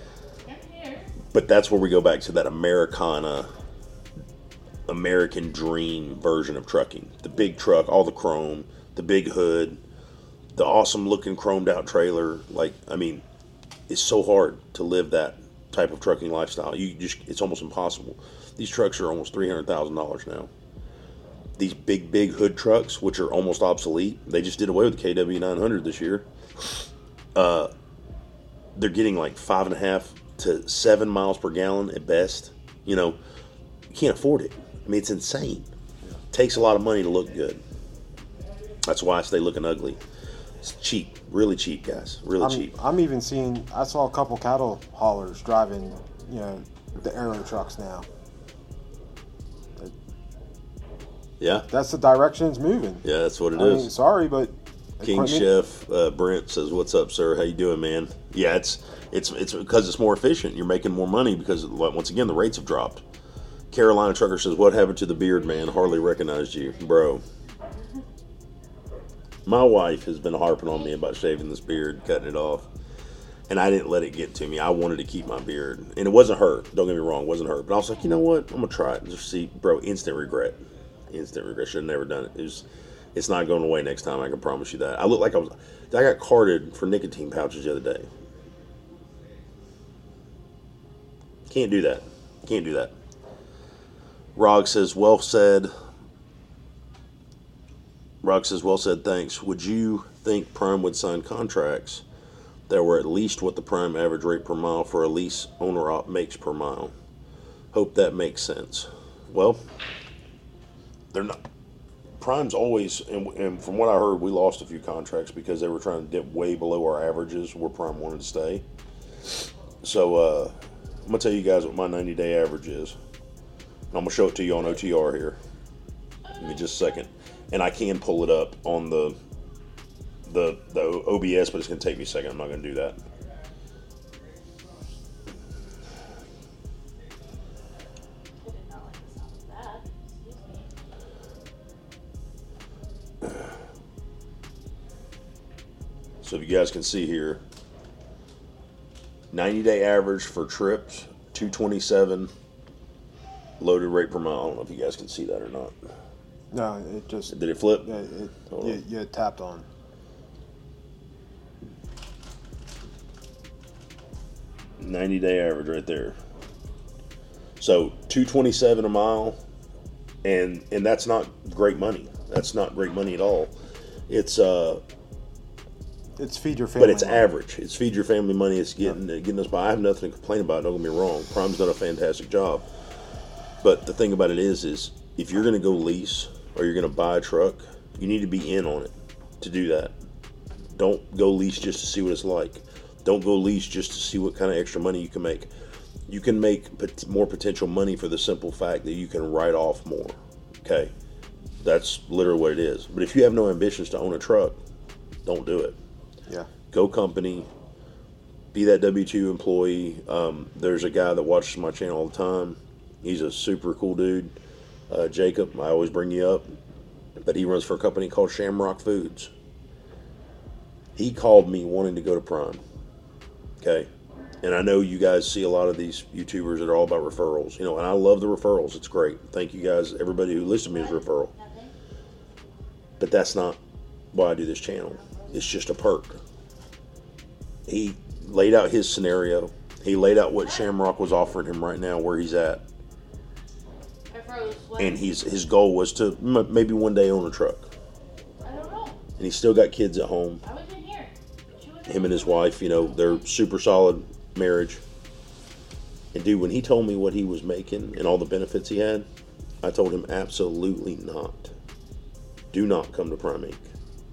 S1: But that's where we go back to that Americana, American dream version of trucking. The big truck, all the chrome, the big hood, the awesome looking chromed out trailer. Like, I mean, it's so hard to live that type of trucking lifestyle. You just, it's almost impossible. These trucks are almost three hundred thousand dollars now. These big, big hood trucks, which are almost obsolete, they just did away with the K W nine hundred this year. Uh, they're getting like five and a half to seven miles per gallon at best. You know, you can't afford it. I mean, it's insane. It takes a lot of money to look good. That's why I stay looking ugly. It's cheap, really cheap, guys, really
S2: I'm,
S1: cheap.
S2: I'm even seeing. I saw a couple cattle haulers driving, you know, the aero trucks now.
S1: Yeah,
S2: That's the direction it's moving.
S1: yeah, that's what it
S2: I
S1: is.
S2: mean, sorry, but
S1: King
S2: equipment-
S1: Chef uh, Brent says, "What's up, sir? How you doing, man?" Yeah, it's it's it's because it's more efficient. You're making more money because like, once again the rates have dropped. Carolina Trucker says, "What happened to the beard, man? Hardly recognized you, bro." My wife has been harping on me about shaving this beard, cutting it off. And I didn't let it get to me. I wanted to keep my beard. And it wasn't hurt. Don't get me wrong. It wasn't hurt. But I was like, you know what? I'm going to try it. Just see. Bro, instant regret. Instant regret. Should have never done it. It was, it's not going away next time. I can promise you that. I look like I was... I got carded for nicotine pouches the other day. Can't do that. Can't do that. Rog says, well said. Rog says, well said, thanks. Would you think Prime would sign contracts that were at least what the Prime average rate per mile for a lease owner op makes per mile? Hope that makes sense. Well, they're not. Prime's always, and, and from what I heard, we lost a few contracts because they were trying to dip way below our averages where Prime wanted to stay. So uh, I'm going to tell you guys what my ninety-day average is. And I'm going to show it to you on O T R here. Give me just a second. And I can pull it up on the the, the O B S, but it's going to take me a second. I'm not going to do that.
S3: I did not like the sound of that. Excuse me.
S1: So if you guys can see here, ninety-day average for trips, two twenty-seven loaded rate per mile. I don't know if you guys can see that or not.
S2: No, it just...
S1: Did it flip?
S2: Yeah, it,
S1: Hold
S2: you,
S1: on.
S2: you tapped on.
S1: ninety-day average right there. So two twenty-seven a mile, and and that's not great money. That's not great money at all. It's uh,
S2: It's feed your family.
S1: but it's
S2: money.
S1: average. It's feed your family money. It's getting uh, getting us by. I have nothing to complain about. Don't get me wrong. Prime's done a fantastic job. But the thing about it is, is if you're going to go lease or you're going to buy a truck, you need to be in on it to do that. Don't go lease just to see what it's like. Don't go lease just to see what kind of extra money you can make. You can make pot- more potential money for the simple fact that you can write off more. Okay? That's literally what it is. But if you have no ambitions to own a truck, don't do it.
S2: Yeah.
S1: Go company. Be that W two employee. Um, there's a guy that watches my channel all the time. He's a super cool dude. Uh, Jacob, I always bring you up. But he runs for a company called Shamrock Foods. He called me wanting to go to Prime. Okay? And I know you guys see a lot of these YouTubers that are all about referrals. You know, and I love the referrals. It's great. Thank you guys. Everybody who listens to me is a referral.
S3: Nothing.
S1: But that's not why I do this channel. It's just a perk. He laid out his scenario. He laid out what Shamrock was offering him right now, where he's at.
S3: I froze. What?
S1: And he's, his goal was to m- maybe one day own a truck.
S3: I don't know.
S1: And he's still got kids at home.
S3: I was in here. She was
S1: Him and his wife, you know, they're super solid marriage. And dude, when he told me what he was making and all the benefits he had, I told him absolutely not. Do not come to Prime Incorporated.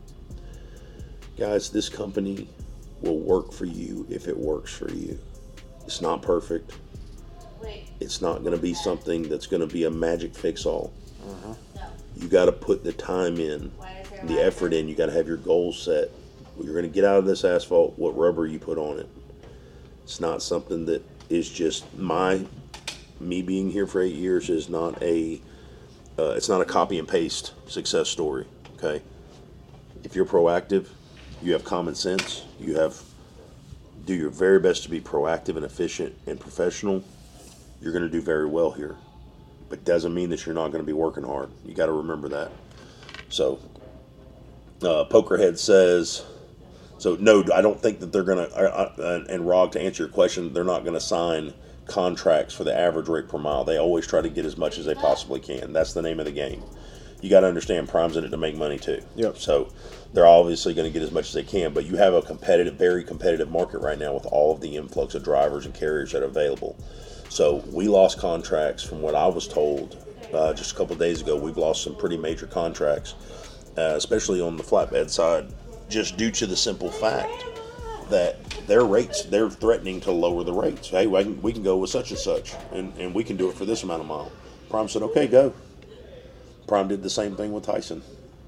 S1: Guys, this company will work for you if it works for you. It's not perfect.
S3: Wait.
S1: It's not going to be something that's going to be a magic fix-all.
S3: No.
S1: You got to put the time in,
S3: Why is there
S1: the
S3: a
S1: effort in. You got to have your goals set. You're going to get out of this asphalt, what rubber you put on it. It's not something that is just my, me being here for eight years is not a, uh, it's not a copy and paste success story, okay? If you're proactive, you have common sense, you have, do your very best to be proactive and efficient and professional, you're going to do very well here. But doesn't mean that you're not going to be working hard. You got to remember that. So, uh, Pokerhead says, so no, I don't think that they're going to, uh, and Rog, to answer your question, they're not going to sign contracts for the average rate per mile. They always try to get as much as they possibly can. That's the name of the game. You got to understand Prime's in it to make money too.
S2: Yep.
S1: So they're obviously going to get as much as they can, but you have a competitive, very competitive market right now with all of the influx of drivers and carriers that are available. So we lost contracts from what I was told uh, just a couple of days ago. We've lost some pretty major contracts, uh, especially on the flatbed side, just due to the simple fact that their rates, they're threatening to lower the rates. Hey, we can, we can go with such and such, and, and we can do it for this amount of mile. Prime said, okay, go. Prime did the same thing with Tyson.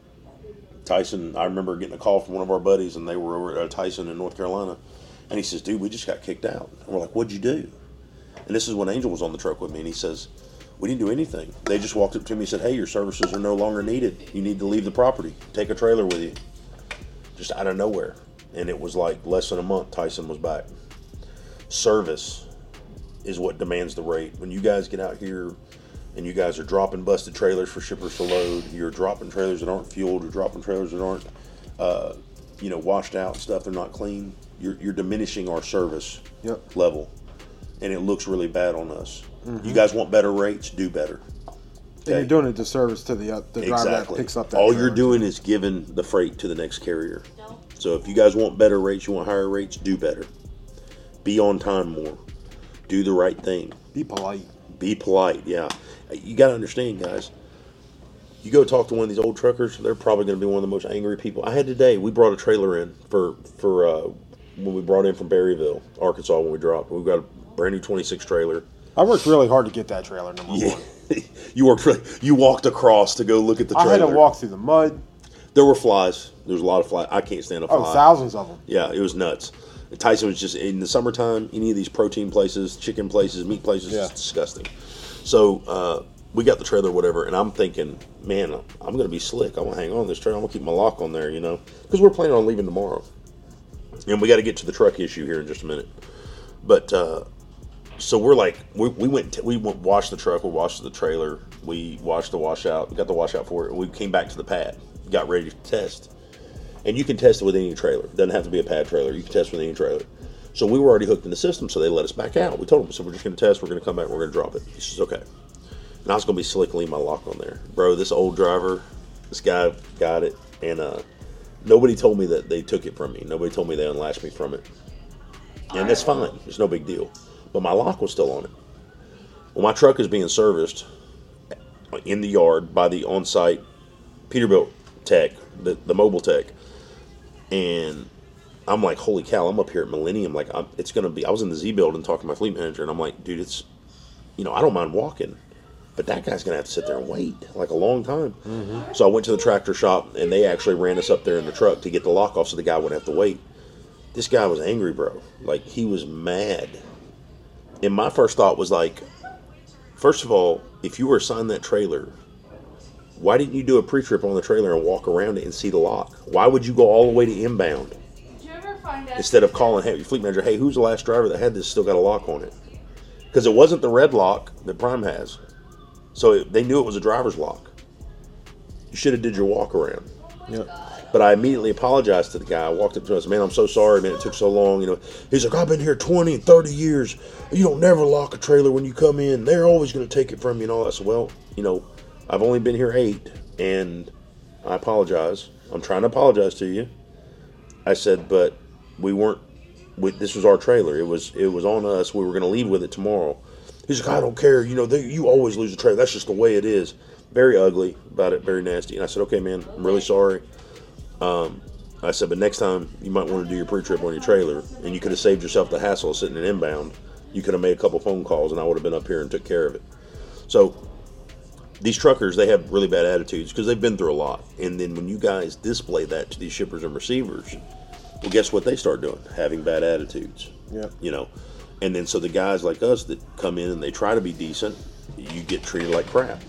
S1: Tyson, I remember getting a call from one of our buddies, and they were over at Tyson in North Carolina, and he says, dude, we just got kicked out. And we're like, what'd you do? And this is when Angel was on the truck with me, and he says, we didn't do anything. They just walked up to me and said, hey, your services are no longer needed. You need to leave the property. Take a trailer with you. Just out of nowhere. and it was like less than a month. Tyson was back. Service is what demands the rate. When you guys get out here and you guys are dropping busted trailers for shippers to load, you're dropping trailers that aren't fueled, you're dropping trailers that aren't, uh, you know, washed out stuff, they're not clean. You're, you're diminishing our service
S2: Yep.
S1: level, and it looks really bad on us.
S2: Mm-hmm.
S1: You guys want better rates? Do better.
S2: And you're doing a disservice to the uh, the driver
S1: Exactly.
S2: that picks up that.
S1: All
S2: trailer.
S1: you're doing is giving the freight to the next carrier.
S3: No.
S1: So if you guys want better rates, you want higher rates, do better. Be on time more. Do the right thing.
S2: Be polite.
S1: Be polite. Yeah. You got to understand, guys. You go talk to one of these old truckers, they're probably going to be one of the most angry people. I had today, we brought a trailer in for, for uh, when we brought in from Berryville, Arkansas, when we dropped. We've got a brand new twenty-six trailer.
S2: I worked really hard to get that trailer, number
S1: Yeah.
S2: one.
S1: you worked really, you walked across to go look at the
S2: I
S1: trailer.
S2: had to walk through the mud.
S1: There were flies. There was a lot of flies. I can't stand a fly.
S2: Oh, thousands of them.
S1: Yeah, it was nuts. Tyson was just, in the summertime, any of these protein places, chicken places, meat places,
S2: Yeah.
S1: it's disgusting. So uh, we got the trailer, whatever, and I'm thinking, man, I'm going to be slick. I'm going to hang on to this trailer. I'm going to keep my lock on there, you know, because we're planning on leaving tomorrow. And we got to get to the truck issue here in just a minute. But uh, so we're like, we, we went, t- we went, washed the truck, we washed the trailer, we washed the washout, we got the washout for it, and we came back to the pad, got ready to test. And you can test it with any trailer. It doesn't have to be a pad trailer. You can test with any trailer. So we were already hooked in the system, so they let us back out. We told them, so we're just going to test. We're going to come back. We're going to drop it. He says, okay. And I was going to be slick and leave my lock on there. Bro, this old driver, this guy got it. And uh, nobody told me that they took it from me. Nobody told me they unlatched me from it. And that's fine. It's no big deal. But my lock was still on it. Well, my truck is being serviced in the yard by the on-site Peterbilt tech, the, the mobile tech. And I'm like, holy cow, I'm up here at Millennium. Like, I'm, it's going to be, I was in the Z building talking to my fleet manager, and I'm like, dude, it's, you know, I don't mind walking, but that guy's going to have to sit there and wait like a long time. Mm-hmm. So I went to the tractor shop, and they actually ran us up there in the truck to get the lock off so the guy wouldn't have to wait. This guy was angry, bro. Like, he was mad. And my first thought was like, first of all, if you were assigned that trailer, why didn't you do a pre-trip on the trailer and walk around it and see the lock? Why would you go all the way to inbound
S3: Did you ever find out?
S1: instead of calling, hey, your fleet manager, hey, who's the last driver that had this still got a lock on it? Because it wasn't the red lock that Prime has. So it, they knew it was a driver's lock. You should have did your walk around.
S2: Yep.
S1: But I immediately apologized to the guy. I walked up to him and said, man, I'm so sorry, man, it took so long. You know, he's like, I've been here twenty and thirty years. You don't never lock a trailer when you come in. They're always going to take it from you and all that. So, well, you know, I've only been here eight, and I apologize. I'm trying to apologize to you. I said, but we weren't, we, this was our trailer. It was it was on us. We were going to leave with it tomorrow. He's like, I don't care. You know, they, you always lose a trailer. That's just the way it is. Very ugly about it, very nasty. And I said, okay, man, I'm really sorry. Um, I said, but next time you might want to do your pre-trip on your trailer, and you could have saved yourself the hassle of sitting in inbound. You could have made a couple phone calls, and I would have been up here and took care of it. So these truckers, they have really bad attitudes because they've been through a lot. And then when you guys display that to these shippers and receivers, well, guess what they start doing? Having bad attitudes.
S2: Yeah.
S1: You know, and then so the guys like us that come in and they try to be decent, you get treated like crap.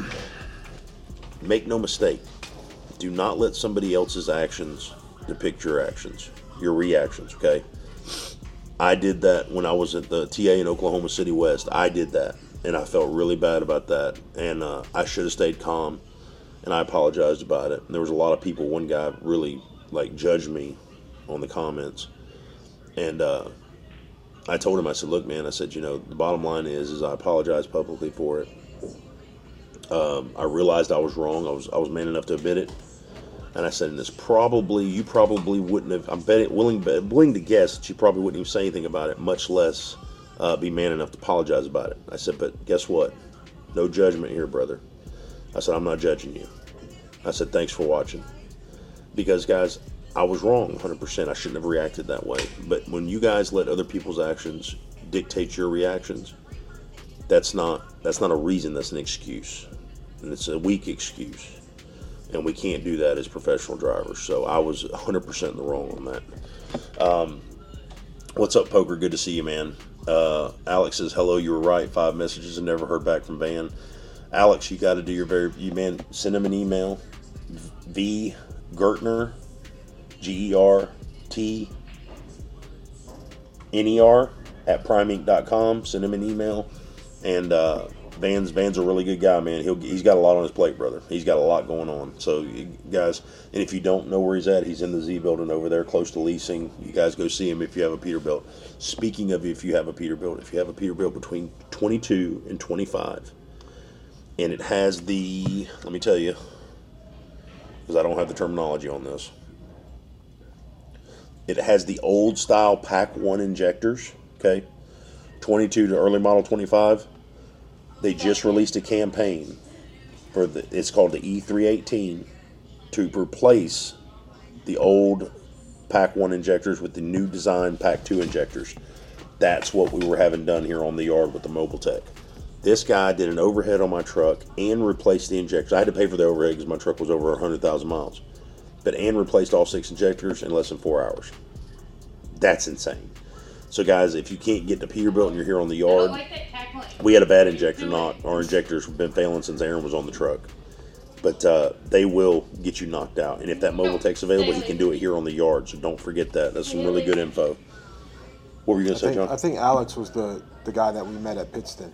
S1: Make no mistake. Do not let somebody else's actions depict your actions, your reactions, okay? I did that when I was at the T A in Oklahoma City West. I did that, and I felt really bad about that, and uh, I should have stayed calm, and I apologized about it. And there was a lot of people, one guy really, like, judged me on the comments, and uh, I told him, I said, look, man, I said, you know, the bottom line is, is I apologize publicly for it. Um, I realized I was wrong. I was I was man enough to admit it. And I said, and this probably, you probably wouldn't have, I'm betting, willing, willing to guess that you probably wouldn't even say anything about it, much less uh, be man enough to apologize about it. I said, but guess what? No judgment here, brother. I said, I'm not judging you. I said, thanks for watching. Because, guys, I was wrong one hundred percent. I shouldn't have reacted that way. But when you guys let other people's actions dictate your reactions, that's not, that's not a reason, that's an excuse. And it's a weak excuse. And we can't do that as professional drivers. So I was one hundred percent in the wrong on that. Um, what's up, Poker? Good to see you, man. Uh, Alex says, hello, you were right. Five messages and never heard back from Van. Alex, you got to do your very, you man, send him an email. V. Gertner, G E R T N E R at prime inc dot com. Send him an email. And uh, Van's Van's a really good guy, man. He'll he's got a lot on his plate, brother. He's got a lot going on. So, you guys, and if you don't know where he's at, he's in the Z building over there, close to leasing. You guys go see him if you have a Peterbilt. Speaking of if you have a Peterbilt, if you have a Peterbilt between twenty-two and twenty-five, and it has the, let me tell you, because I don't have the terminology on this. It has the old style Pack one injectors, okay? twenty-two to early model twenty-five. They just released a campaign for the, it's called the E three eighteen, to replace the old Pack one injectors with the new design Pack two injectors. That's what we were having done here on the yard with the Mobile Tech. This guy did an overhead on my truck and replaced the injectors. I had to pay for the overhead because my truck was over one hundred thousand miles. But and replaced all six injectors in less than four hours. That's insane. So guys, if you can't get to Peterbilt and you're here on the yard, we had a bad injector knock. Our injectors have been failing since Aaron was on the truck. But uh, they will get you knocked out. And if that Mobile Tech's available, he can do it here on the yard. So don't forget that. That's some really good info. What were you going to say,
S2: think,
S1: John?
S2: I think Alex was the, the guy that we met at Pittston.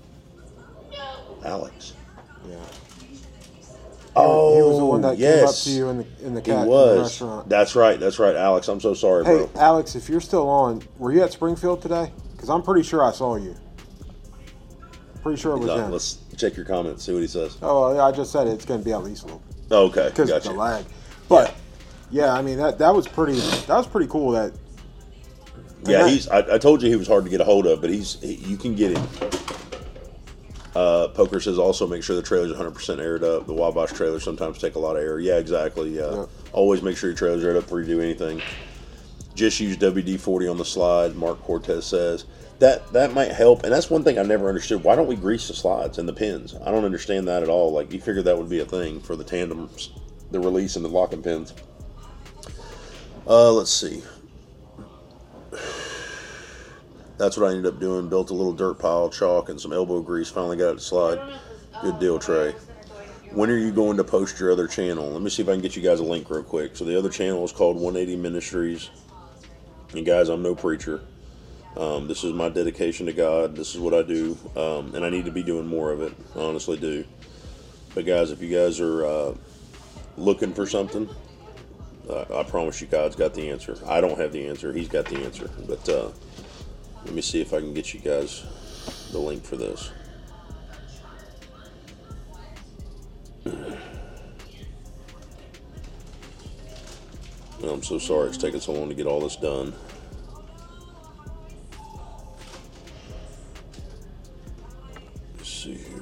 S1: Alex.
S2: Yeah.
S1: Oh,
S2: he was the one that
S1: yes.
S2: came up to you in the in the,
S1: He
S2: cat, in the
S1: was.
S2: restaurant.
S1: That's right. That's right, Alex. I'm so sorry,
S2: Hey,
S1: bro.
S2: Alex, if you're still on, were you at Springfield today? Because I'm pretty sure I saw you. Pretty sure it was
S1: No,
S2: him.
S1: let's check your comments. See what he says.
S2: Oh, yeah, I just said it. It's going to be at least a little
S1: Oh, okay,
S2: because of
S1: gotcha.
S2: the lag. But yeah, I mean that that was pretty. That was pretty cool. That
S1: Yeah,
S2: that-
S1: he's. I, I told you he was hard to get a hold of, but he's. He, you can get him. Uh, Poker says also make sure the trailer's one hundred percent aired up. The Wabash trailers sometimes take a lot of air. Yeah, exactly. Uh,
S2: Yeah.
S1: Always make sure your trailer's aired up before you do anything. Just use W D forty on the slide. Mark Cortez says that that might help, and that's one thing I never understood. Why don't we grease the slides and the pins? I don't understand that at all. Like you figured that would be a thing for the tandems, the release and the locking pins. Uh, let's see. That's what I ended up doing. Built a little dirt pile, chalk, and some elbow grease. Finally got it to slide. Good deal, Trey. When are you going to post your other channel? Let me see if I can get you guys a link real quick. So the other channel is called one eighty Ministries. And guys, I'm no preacher. Um, this is my dedication to God. This is what I do. Um, and I need to be doing more of it. I honestly do. But guys, if you guys are uh, looking for something, uh, I promise you God's got the answer. I don't have the answer. He's got the answer. But uh, let me see if I can get you guys the link for this. I'm so sorry it's taking so long to get all this done. Let's see here.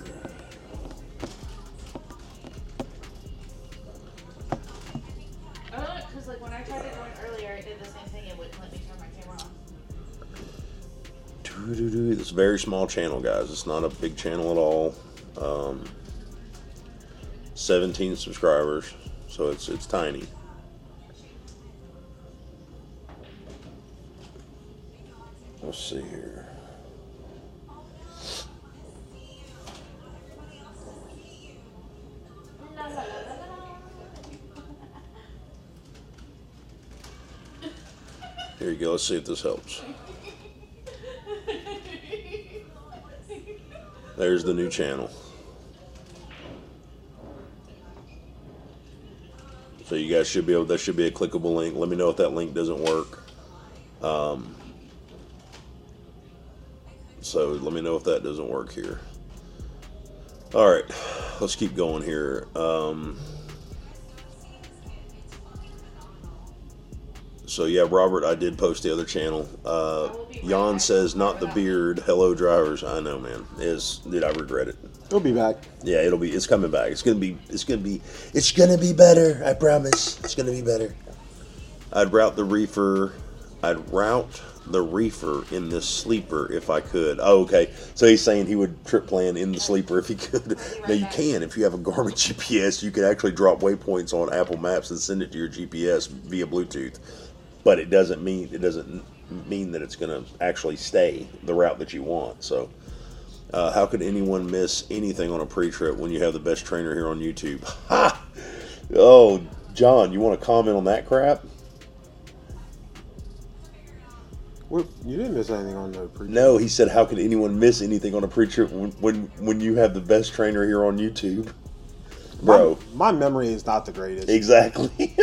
S3: Because like when I tried to join earlier, it did the same thing. It wouldn't let me turn my camera on.
S1: Doo-doo-doo. It's a very small channel, guys. It's not a big channel at all. Um, seventeen subscribers, so it's it's tiny. Let's see here.
S3: La, la, la, la, la.
S1: Here you go. Let's see if this helps. There's the new channel. So you guys should be able, that should be a clickable link. Let me know if that link doesn't work. Um, so let me know if that doesn't work here. All right, let's keep going here. Um, so yeah, Robert, I did post the other channel. Uh, Jan says, not the beard. Hello, drivers. I know, man. Is dude, I regret it.
S2: He'll be back.
S1: Yeah, it'll be. It's coming back. It's gonna be. It's gonna be. It's gonna be better. I promise. It's gonna be better. I'd route the reefer. I'd route the reefer in this sleeper if I could. Oh, okay. So he's saying he would trip plan in the sleeper if he could. Now you can if you have a Garmin G P S. You can actually drop waypoints on Apple Maps and send it to your G P S via Bluetooth. But it doesn't mean it doesn't mean that it's gonna actually stay the route that you want. So. Uh, how could anyone miss anything on a pre-trip when you have the best trainer here on YouTube? Ha! Oh, John, you want to comment on that crap?
S2: What, you didn't miss anything on the pre.
S1: No, he said, how could anyone miss anything on a pre-trip when, when, when you have the best trainer here on YouTube? Bro.
S2: My, my memory is not the greatest.
S1: Exactly.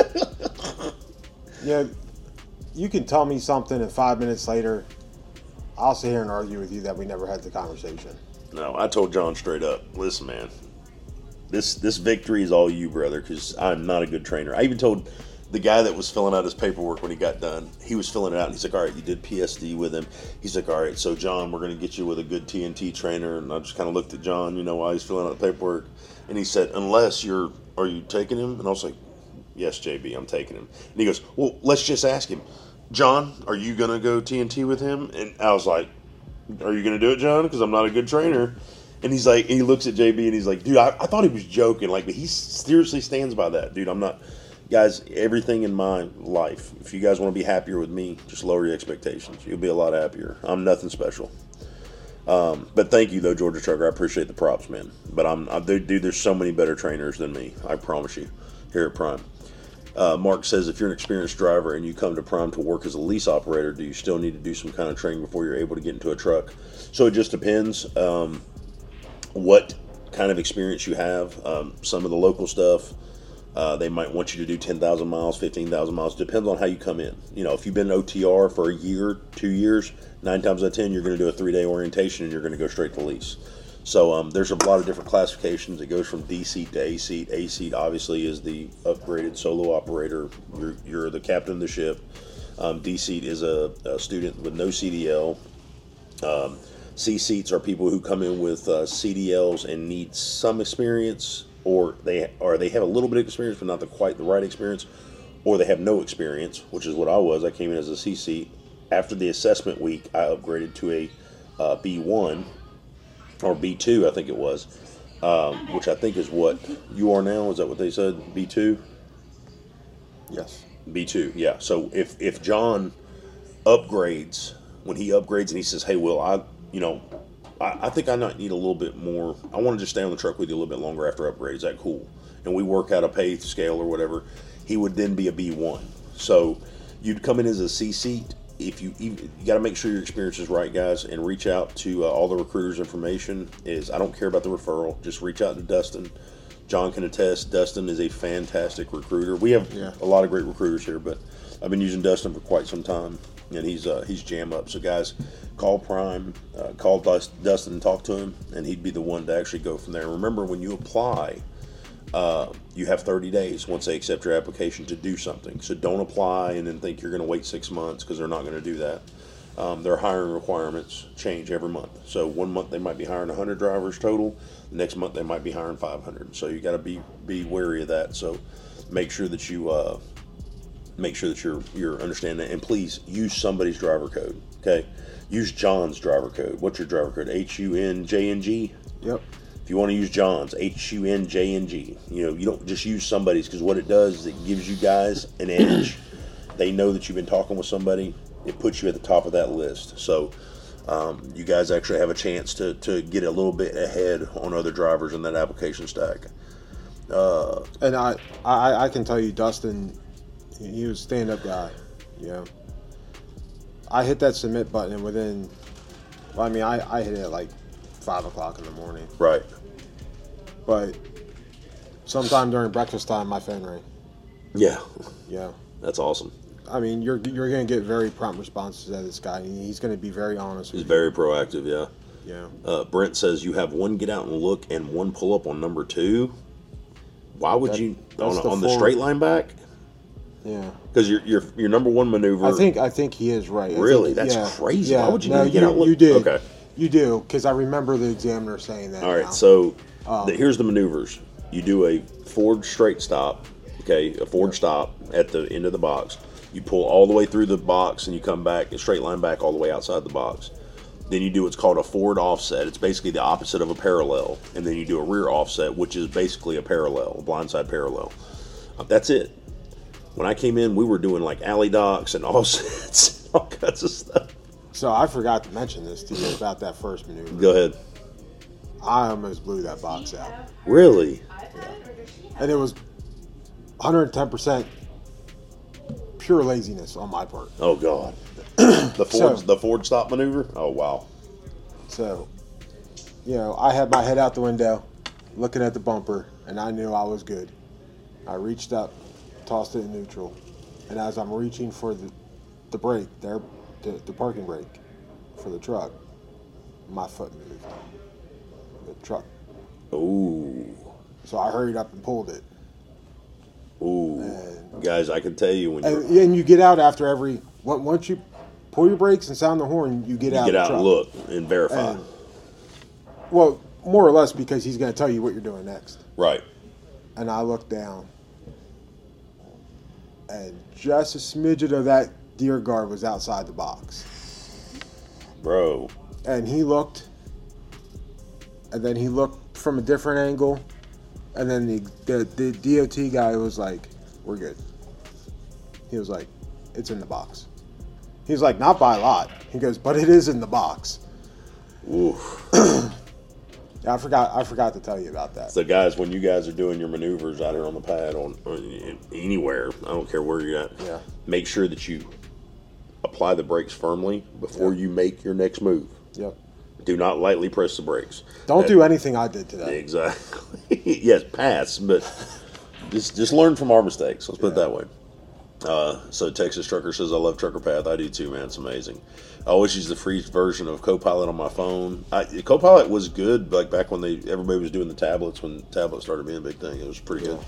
S2: Yeah, you can tell me something and five minutes later, I'll sit here and argue with you that we never had the conversation.
S1: No, I told John straight up, listen, man, this this victory is all you, brother, because I'm not a good trainer. I even told the guy that was filling out his paperwork when he got done, he was filling it out, and he's like, all right, you did P S D with him. He's like, all right, so, John, we're going to get you with a good T N T trainer. And I just kind of looked at John, you know, while he's filling out the paperwork, and he said, unless you're, are you taking him? And I was like, yes, J B, I'm taking him. And he goes, well, let's just ask him, John, are you going to go T N T with him? And I was like, are you going to do it, John? Because I'm not a good trainer. And he's like, and he looks at J B and he's like, dude, I, I thought he was joking. Like, but he seriously stands by that. Dude, I'm not, guys, everything in my life, if you guys want to be happier with me, just lower your expectations. You'll be a lot happier. I'm nothing special. Um, but thank you, though, Georgia Trucker. I appreciate the props, man. But I'm, I, dude, there's so many better trainers than me. I promise you, here at Prime. Uh, Mark says, if you're an experienced driver and you come to Prime to work as a lease operator, do you still need to do some kind of training before you're able to get into a truck? So it just depends um, what kind of experience you have. Um, some of the local stuff, uh, they might want you to do ten thousand miles, fifteen thousand miles. Depends on how you come in. You know, if you've been in O T R for a year, two years, nine times out of ten, you're going to do a three-day orientation and you're going to go straight to lease. So um, there's a lot of different classifications. It goes from D seat to A seat. A seat obviously is the upgraded solo operator. You're, you're the captain of the ship. Um, D seat is a, a student with no C D L. Um, C seats are people who come in with uh, C D Ls and need some experience, or they or they have a little bit of experience but not the, quite the right experience, or they have no experience, which is what I was. I came in as a C seat. After the assessment week, I upgraded to a uh, B one. Or B two, I think it was, um, which I think is what you are now. Is that what they said? B two?
S2: Yes.
S1: B two, yeah. So if, if John upgrades, when he upgrades and he says, hey, Will, I, you know, I, I think I might need a little bit more. I want to just stay on the truck with you a little bit longer after upgrade. Is that cool? And we work out a pay scale or whatever. He would then be a B one. So you'd come in as a C seat. If you you got to make sure your experience is right, guys, and reach out to uh, all the recruiters' information. Is I don't care about the referral. Just reach out to Dustin. John can attest. Dustin is a fantastic recruiter. We have
S2: yeah.
S1: a lot of great recruiters here, but I've been using Dustin for quite some time, and he's uh, he's jam up. So, guys, call Prime, uh, call Dustin and talk to him, and he'd be the one to actually go from there. Remember, when you apply, Uh, you have thirty days once they accept your application to do something. So don't apply and then think you're going to wait six months because they're not going to do that. Um, their hiring requirements change every month. So one month they might be hiring one hundred drivers total. The next month they might be hiring five hundred. So you got to be be wary of that. So make sure that you uh, make sure that you're you're understanding that. And please use somebody's driver code. Okay, use John's driver code. What's your driver code? H U N J N G.
S2: Yep.
S1: If you want to use John's, H U N J N G, you know, you don't just use somebody's, because what it does is it gives you guys an edge. They know that you've been talking with somebody. It puts you at the top of that list. So um, you guys actually have a chance to, to get a little bit ahead on other drivers in that application stack. Uh,
S2: and I, I, I can tell you, Dustin, he was a stand-up guy. You know, I hit that submit button, and within, well, I mean, I, I hit it at like five o'clock in the morning.
S1: Right.
S2: But sometime during breakfast time, my phone rang.
S1: Yeah.
S2: Yeah.
S1: That's awesome.
S2: I mean, you're you're going to get very prompt responses out of this guy. He's going to be very honest with
S1: He's
S2: you.
S1: very proactive, yeah.
S2: Yeah.
S1: Uh, Brent says you have one get out and look and one pull up on number two. Why would
S2: That-
S1: you
S2: that's
S1: on,
S2: the
S1: on the
S2: full-
S1: straight line back?
S2: Yeah.
S1: Because your your your number one maneuver.
S2: I think I think he is right. I
S1: Really?
S2: think-
S1: That's
S2: yeah,
S1: crazy.
S2: Yeah.
S1: Why would you
S2: no,
S1: need to get
S2: you,
S1: out and look?
S2: You did.
S1: Okay.
S2: You do, because I remember the examiner saying that.
S1: All right,
S2: now.
S1: so
S2: Um,
S1: the, here's the maneuvers. You do a forward straight stop, okay, a forward stop at the end of the box. You pull all the way through the box and you come back, a straight line back all the way outside the box. Then you do what's called a forward offset. It's basically the opposite of a parallel. And then you do a rear offset, which is basically a parallel, a blindside parallel. Uh, that's it. When I came in, we were doing like alley docks and offsets, all kinds of stuff.
S2: So I forgot to mention this to you about that first maneuver.
S1: Go ahead.
S2: I almost blew that box out.
S1: Really?
S2: And it was one hundred ten percent pure laziness on my part.
S1: Oh God, the Ford
S2: So-
S1: the Ford stop maneuver. Oh wow.
S2: So, you know, I had my head out the window, looking at the bumper, and I knew I was good. I reached up, tossed it in neutral, and as I'm reaching for the, the brake, there, the, the parking brake for the truck, my foot moved. The truck.
S1: Ooh.
S2: So I hurried up and pulled it.
S1: Ooh.
S2: And-
S1: Guys, I can tell you when you're,
S2: And, and you get out after every, once you pull your brakes and sound the horn, you get
S1: you
S2: out
S1: get
S2: of the
S1: out
S2: truck.
S1: and look and verify.
S2: And- Well, more or less because he's going to tell you what you're doing next.
S1: Right.
S2: And I looked down, and just a smidgen of that deer guard was outside the box.
S1: Bro.
S2: And he looked, and then he looked from a different angle, and then the, the, the D O T guy was like, we're good. He was like, it's in the box. He was like, not by a lot. He goes, but it is in the box.
S1: Oof.
S2: I forgot I forgot to tell you about that.
S1: So guys, when you guys are doing your maneuvers out here on the pad, on, on anywhere, I don't care where you're at,
S2: Yeah.
S1: make sure that you apply the brakes firmly before
S2: Yeah.
S1: you make your next move.
S2: Yep.
S1: Do not lightly press the brakes.
S2: Don't
S1: That-
S2: do anything I did today.
S1: Exactly. Yes, pass, but just just learn from our mistakes. Let's put it
S2: Yeah.
S1: that way. Uh, so Texas Trucker says, I love Trucker Path. I do too, man. It's amazing. I always use the free version of Copilot on my phone. I, Copilot was good, like back when they everybody was doing the tablets, when tablets started being a big thing. It was pretty good.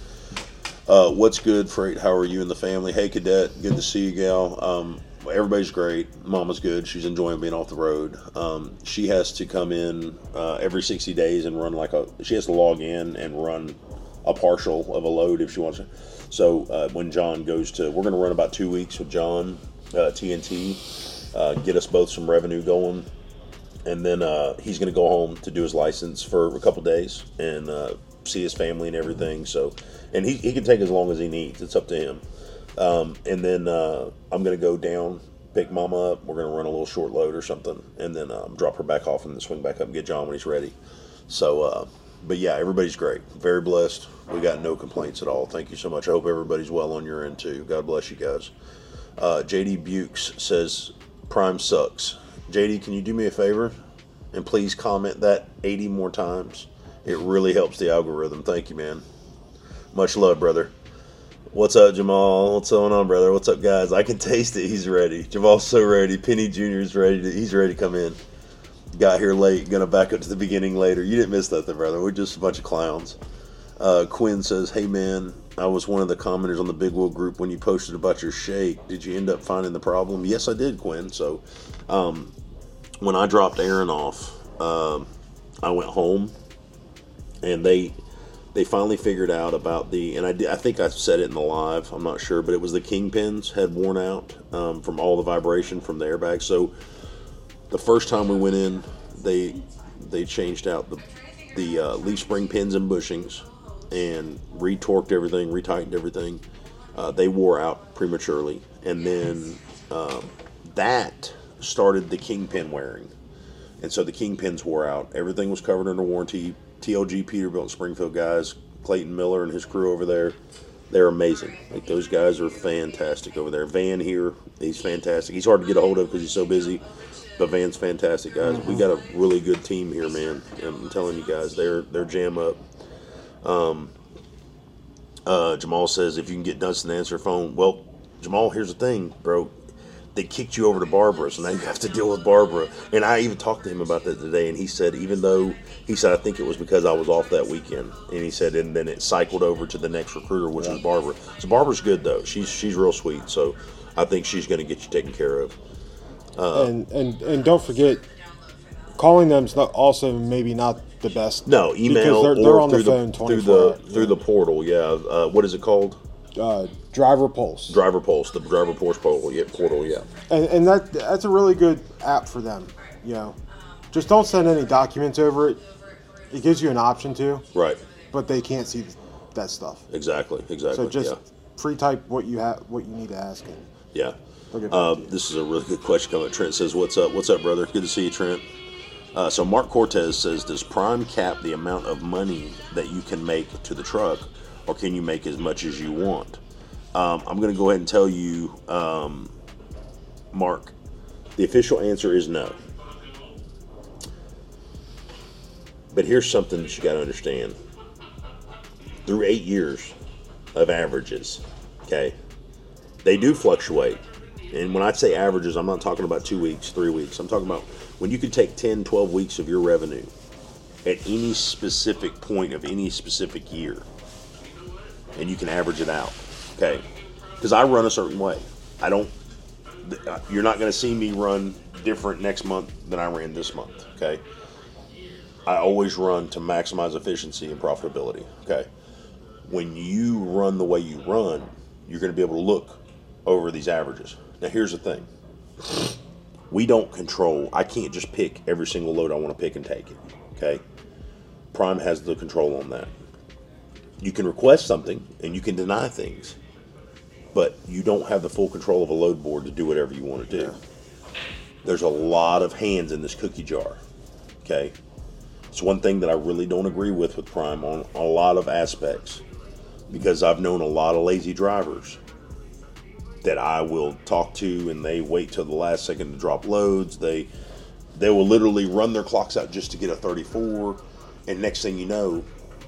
S1: Uh, what's good, Freight? How are you and the family? Hey, Cadet. Good to see you, gal. Um, everybody's great. Mama's good. She's enjoying being off the road. Um, she has to come in uh, every sixty days and run like a, she has to log in and run a partial of a load if she wants to. So uh, when John goes to, we're going to run about two weeks with John, uh, T N T, uh, get us both some revenue going. And then uh, he's going to go home to do his license for a couple days and uh, see his family and everything. So, and he, he can take as long as he needs. It's up to him. Um, and then uh, I'm going to go down, pick Mama up. We're going to run a little short load or something, and then um, drop her back off and then swing back up and get John when he's ready. So, uh, but yeah, everybody's great. Very blessed. We got no complaints at all. Thank you so much. I hope everybody's well on your end too. God bless you guys. Uh, J D Bukes says, Prime sucks. J D, can you do me a favor? And please comment that eighty more times. It really helps the algorithm. Thank you, man. Much love, brother. What's up, Jamal? What's going on, brother? What's up, guys? I can taste it. He's ready. Jamal's so ready. Penny Junior is ready. To, he's ready to come in. Got here late. Gonna back up to the beginning later. You didn't miss nothing, brother. We're just a bunch of clowns. Uh, Quinn says, hey, man, I was one of the commenters on the Big Wheel group when you posted about your shake. Did you end up finding the problem? Yes, I did, Quinn. So um, when I dropped Aaron off, um, I went home, and they they finally figured out about the, and I, did, I think I said it in the live, I'm not sure, but it was the kingpins had worn out um, from all the vibration from the airbag. So the first time we went in, they they changed out the, the uh, leaf spring pins and bushings and retorqued everything, retightened everything. Uh, they wore out prematurely. And then um, that started the kingpin wearing. And so the kingpins wore out. Everything was covered under warranty. T L G Peterbilt and Springfield guys, Clayton Miller and his crew over there, they're amazing. Like, those guys are fantastic over there. Van here, he's fantastic. He's hard to get a hold of because he's so busy, but Van's fantastic, guys. We got a really good team here, man. I'm telling you guys, they're they're jam up. Um, uh, Jamal says if you can get Dunstan to answer phone. Well, Jamal, here's the thing, bro. They kicked you over to Barbara, so now you have to deal with Barbara. And I even talked to him about that today, and he said, even though, he said, I think it was because I was off that weekend. And he said, and then it cycled over to the next recruiter, which was Barbara. So Barbara's good, though. She's she's real sweet, so I think she's going to get you taken care of. Uh,
S2: and, and and don't forget, calling them's not also maybe not the best.
S1: no, email
S2: because they're,
S1: or
S2: they're on
S1: through
S2: the
S1: the,
S2: phone
S1: through
S2: twenty-four
S1: the through the portal. Yeah, uh, what is it called?
S2: uh, driver pulse.
S1: Driver Pulse, the Driver Pulse portal. Yeah, portal. Yeah.
S2: And, and that that's a really good app for them. You know, just don't send any documents over it. It gives you an option to,
S1: Right.
S2: but they can't see that stuff.
S1: Exactly. Exactly.
S2: So just
S1: yeah.
S2: free type what you have, what you need to ask. And
S1: Yeah.
S2: they'll get back
S1: Uh,
S2: to you.
S1: this is a really good question coming. Trent says, what's up? What's up, brother? Good to see you, Trent. Uh, so Mark Cortez says, does Prime cap the amount of money that you can make to the truck, or can you make as much as you want? Um, I'm going to go ahead and tell you, um, Mark, the official answer is no. But here's something that you got to understand. Through eight years of averages, okay, they do fluctuate. And when I say averages, I'm not talking about two weeks, three weeks. I'm talking about when you could take ten, twelve weeks of your revenue at any specific point of any specific year, and you can average it out, okay? Because I run a certain way. I don't, you're not going to see me run different next month than I ran this month, okay? I always run to maximize efficiency and profitability, okay? When you run the way you run, you're going to be able to look over these averages. Now, here's the thing. We don't control, I can't just pick every single load I want to pick and take it, okay? Prime has the control on that. You can request something and you can deny things, but you don't have the full control of a load board to do whatever you want to do. There's a lot of hands in this cookie jar, okay? It's one thing that I really don't agree with with Prime on a lot of aspects, because I've known a lot of lazy drivers that I will talk to and they wait till the last second to drop loads. They they will literally run their clocks out just to get a thirty-four, and next thing you know,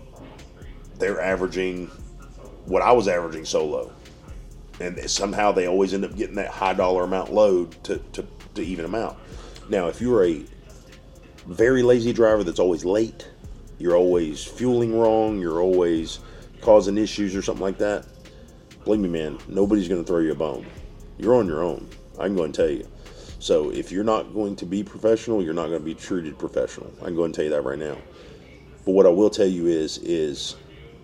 S1: they're averaging what I was averaging solo. And somehow they always end up getting that high dollar amount load to, to, to even them out. Now, if you're a very lazy driver that's always late, you're always fueling wrong, you're always causing issues or something like that, believe me, man, nobody's going to throw you a bone. You're on your own. I can go and tell you. So if you're not going to be professional, you're not going to be treated professional. I can go and tell you that right now. But what I will tell you is, is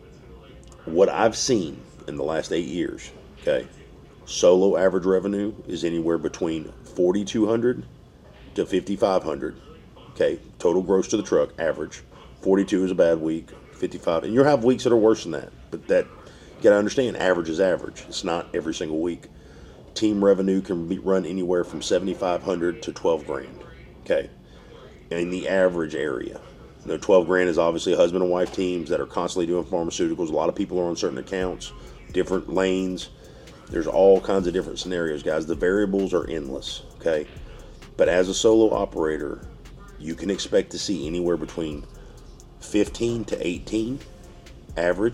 S1: what I've seen in the last eight years, okay, solo average revenue is anywhere between forty-two hundred to fifty-five hundred, okay, total gross to the truck, average. forty-two is a bad week, fifty-five, and you'll have weeks that are worse than that, but that, you got to understand, average is average. It's not every single week. Team revenue can be run anywhere from seventy-five hundred to twelve grand, okay, in the average area. You know, twelve grand is obviously husband and wife teams that are constantly doing pharmaceuticals. A lot of people are on certain accounts, different lanes. There's all kinds of different scenarios, guys. The variables are endless, okay? But as a solo operator, you can expect to see anywhere between fifteen to eighteen average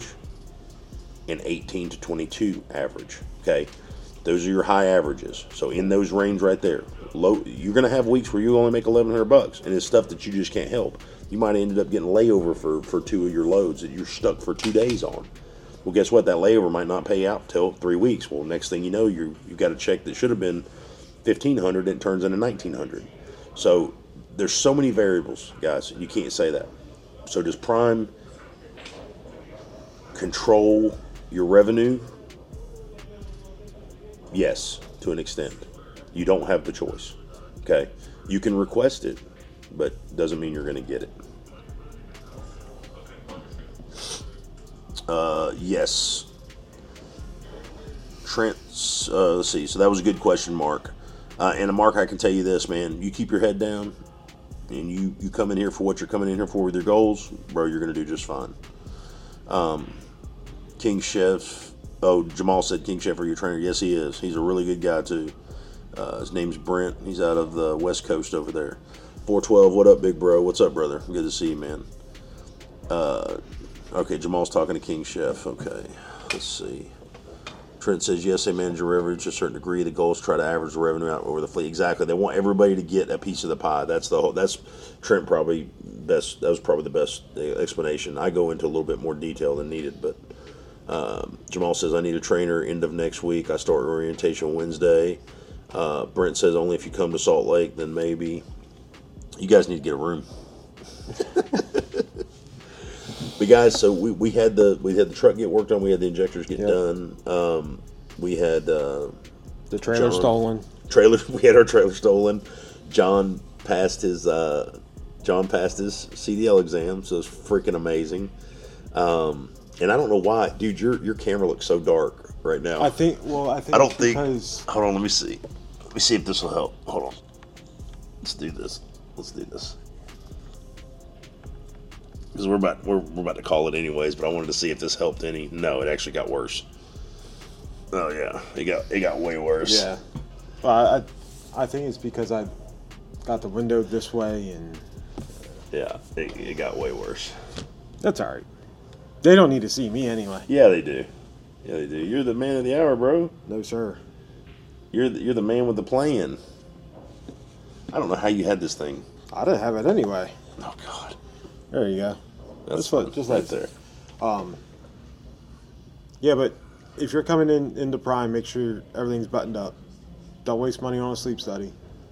S1: and eighteen to twenty-two average, okay? Those are your high averages. So in those range right there, low, you're going to have weeks where you only make eleven hundred bucks, and it's stuff that you just can't help. You might have ended up getting a layover for, for two of your loads that you're stuck for two days on. Well, guess what? That layover might not pay out till three weeks. Well, next thing you know, you you've got a check that should have been fifteen hundred dollars and it turns into nineteen hundred dollars. So there's so many variables, guys. You can't say that. So does Prime control your revenue? Yes, to an extent. You don't have the choice, okay? You can request it, but doesn't mean you're going to get it. Uh, yes. Trent, uh, let's see. So that was a good question, Mark. Uh, and Mark, I can tell you this, man. You keep your head down, and you, you come in here for what you're coming in here for with your goals, bro, you're going to do just fine. Um, King Chef. Oh, Jamal said King Chef are your trainer. Yes, he is. He's a really good guy, too. Uh, his name's Brent. He's out of the West Coast over there. four twelve, what up, big bro? What's up, brother? Good to see you, man. Uh, okay, Jamal's talking to King Chef. Okay, let's see. Trent says, yes, they manage your revenue to a certain degree. The goal is to try to average the revenue out over the fleet. Exactly. They want everybody to get a piece of the pie. That's the whole, that's Trent probably best, that was probably the best explanation. I go into a little bit more detail than needed, but um, Jamal says, I need a trainer end of next week. I start orientation Wednesday. Uh, Brent says, only if you come to Salt Lake, then maybe. You guys need to get a room. But guys, so we, we had the we had the truck get worked on. We had the injectors get yep. done. Um, we had uh,
S2: the trailer
S1: John,
S2: stolen.
S1: Trailer. We had our trailer stolen. John passed his uh, John passed his C D L exam, so it's freaking amazing. Um, and I don't know why, dude. Your your camera looks so dark right now.
S2: I think. Well, I think.
S1: I don't think.
S2: Because...
S1: Hold on. Let me see. Let me see if this will help. Hold on. Let's do this. Let's do this. Because we're about we're, we're about to call it anyways, but I wanted to see if this helped any. No, it actually got worse. Oh yeah, it got it got way worse.
S2: Yeah. Well, I I think it's because I got the window this way, and
S1: Yeah, it, it got way worse.
S2: that's all right. They don't need to see me anyway.
S1: Yeah, they do. Yeah, they do. You're the man of the hour, bro.
S2: No, sir.
S1: You're the, you're the man with the plan. I don't know how you had this thing.
S2: I didn't have it anyway.
S1: Oh God,
S2: There you go.
S1: that's
S2: Just like-
S1: fun.
S2: just
S1: right
S2: like-
S1: there.
S2: Um. Yeah, but if you're coming in into Prime, make sure everything's buttoned up. Don't waste money on a sleep study.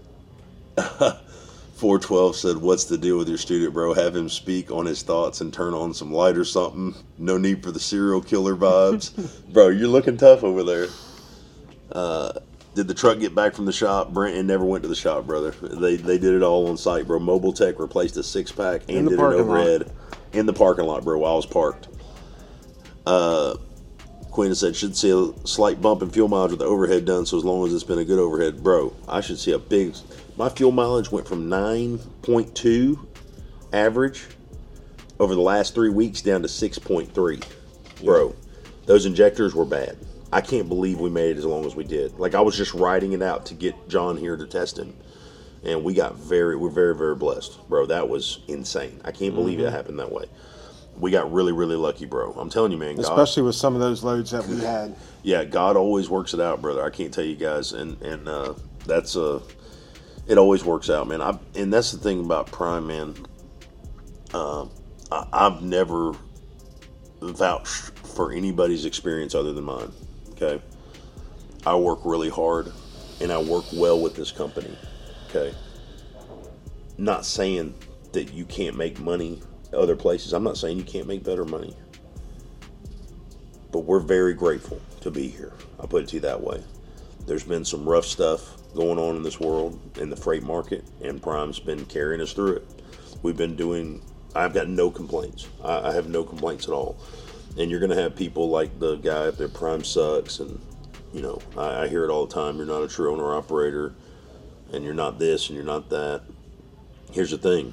S1: four twelve said, "What's the deal with your student, bro? Have him speak on his thoughts and turn on some light or something. No need for the serial killer vibes, bro. You're looking tough over there." Uh, did the truck get back from the shop? Brenton never went to the shop, brother. They they did it all on site, bro. Mobile Tech replaced a six pack
S2: In
S1: and
S2: the
S1: did an
S2: parking lot.
S1: overhead in the parking lot, bro. While I was parked. Uh. Quinn said, should see a slight bump in fuel mileage with the overhead done, so as long as it's been a good overhead. Bro, I should see a big... My fuel mileage went from nine point two average over the last three weeks down to six point three. Bro, those injectors were bad. I can't believe we made it as long as we did. Like, I was just riding it out to get John here to test him. And we got very... We're very, very blessed. Bro, that was insane. I can't believe
S2: Mm-hmm.
S1: it happened that way. We got really, really lucky, bro. I'm telling you, man. God,
S2: Especially with some of those loads that we had.
S1: yeah, God always works it out, brother. I can't tell you guys, and and uh, that's uh, it always works out, man. I and that's the thing about Prime, man. Uh, I, I've never vouched for anybody's experience other than mine. Okay, I work really hard, and I work well with this company. Okay, not saying that you can't make money other places. I'm not saying you can't make better money. But we're very grateful to be here. I'll put it to you that way. There's been some rough stuff going on in this world, in the freight market, and Prime's been carrying us through it. We've been doing, I've got no complaints. I, I have no complaints at all. And you're going to have people like the guy up there, Prime sucks, and, you know, I, I hear it all the time. You're not a true owner operator, and you're not this, and you're not that. Here's the thing.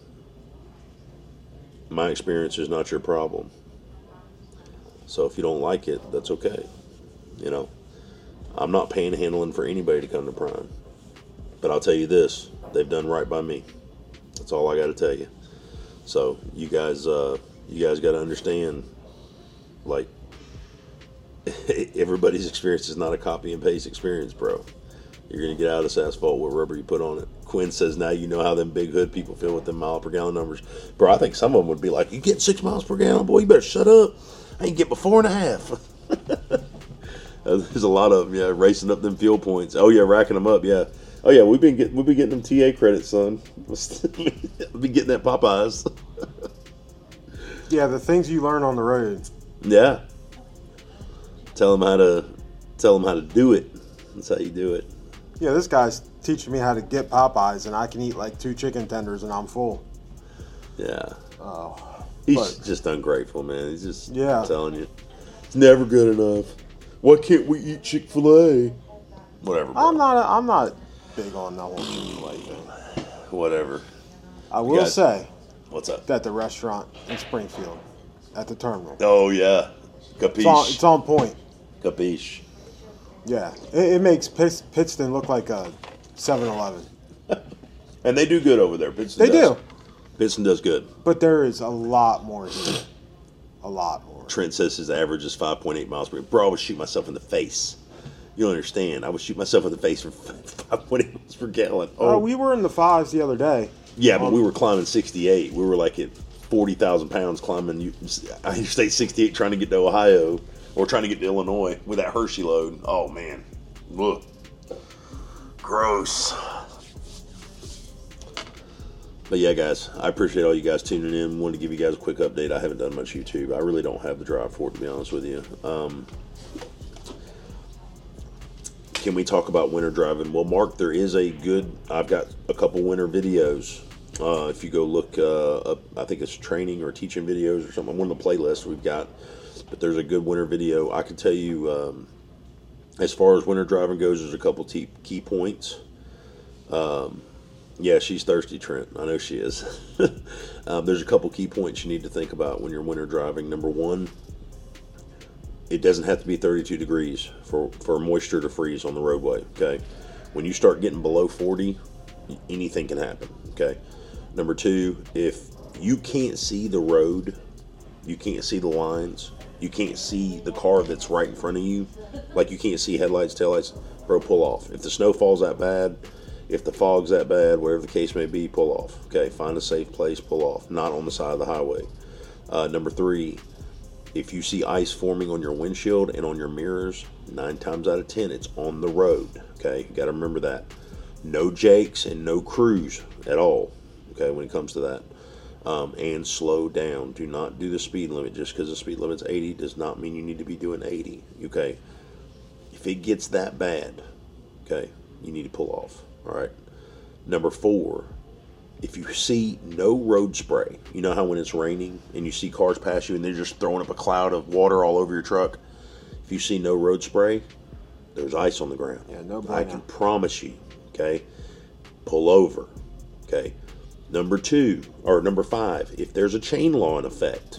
S1: My experience is not your problem. So if you don't like it, that's okay. You know, I'm not panhandling for anybody to come to Prime. But I'll tell you this, they've done right by me. That's all I got to tell you. So you guys, uh, you guys got to understand, like, everybody's experience is not a copy and paste experience, bro. You're going to get out of this asphalt with rubber you put on it. Quinn says, now you know how them big hood people feel with them mile per gallon numbers. Bro, I think some of them would be like, you get six miles per gallon, boy, you better shut up. I ain't get but four and a half. There's a lot of them, yeah, racing up them fuel points. Oh, yeah, racking them up, yeah. Oh, yeah, we've been getting, we've been getting them T A credits, son. We've been getting that Popeyes.
S2: Yeah, the things you learn on the road.
S1: Yeah. Tell them how to, tell them how to do it. That's how you do it.
S2: Yeah, this guy's teaching me how to get Popeyes, and I can eat like two chicken tenders, and I'm full.
S1: Yeah.
S2: Oh,
S1: He's
S2: but-
S1: just ungrateful, man. He's just
S2: Yeah.
S1: telling you. It's never good enough. Why can't we eat Chick-fil-A? Whatever, bro.
S2: I'm not. A, I'm not big on the whole Chick-fil-A thing.
S1: Whatever.
S2: I will
S1: guys-
S2: say
S1: What's up?
S2: that the restaurant in Springfield, at the terminal,
S1: Oh, yeah.
S2: it's on,
S1: Capiche.
S2: it's on point.
S1: Capiche.
S2: Yeah, it, it makes Pitts, Pittston look like a seven eleven.
S1: And they do good over there. Pittston
S2: They
S1: does.
S2: do,
S1: Pittston does good.
S2: but there is a lot more here. A lot more.
S1: Trent says his average is five point eight miles per gallon. Bro, I would shoot myself in the face. You don't understand. I would shoot myself in the face for five point eight miles per gallon.
S2: Oh,
S1: Oh,
S2: we were in the fives the other day.
S1: yeah, but
S2: um,
S1: we were climbing sixty-eight. We were like at forty thousand pounds climbing Interstate sixty-eight trying to get to Ohio or trying to get to Illinois with that Hershey load. Oh, man. Look. Gross. But yeah, guys, I appreciate all you guys tuning in. Wanted to give you guys a quick update. I haven't done much YouTube. I really don't have the drive for it, to be honest with you. Um, can we talk about winter driving? Well, Mark, there is a good, I've got a couple winter videos. Uh, if you go look uh, up, I think it's training or teaching videos or something. One of the playlists we've got, but there's a good winter video. I can tell you, um, as far as winter driving goes, there's a couple t- key points. Um, yeah, she's thirsty, Trent. I know she is. um, there's a couple key points you need to think about when you're winter driving. Number one it doesn't have to be thirty-two degrees for, for moisture to freeze on the roadway, okay? When you start getting below forty, anything can happen, okay? Number two, if you can't see the road, you can't see the lines, you can't see the car that's right in front of you, like you can't see headlights, taillights, bro, pull off. If the snow falls that bad, if the fog's that bad, whatever the case may be, pull off, okay? Find a safe place, pull off, not on the side of the highway. Uh, number three, if you see ice forming on your windshield and on your mirrors, nine times out of ten, it's on the road, okay? You got to remember that. No jakes and no cruise at all, okay, when it comes to that. Um, and slow down. Do not do the speed limit. Just because the speed limit's eighty does not mean you need to be doing eighty, okay? If it gets that bad, okay, you need to pull off, all right? Number four, if you see no road spray, you know how when it's raining and you see cars pass you and they're just throwing up a cloud of water all over your truck? If you see no road spray, there's ice on the ground.
S2: Yeah, no
S1: I
S2: bueno.
S1: can promise you, okay? Pull over, okay? Number two, or number five, if there's a chain law in effect,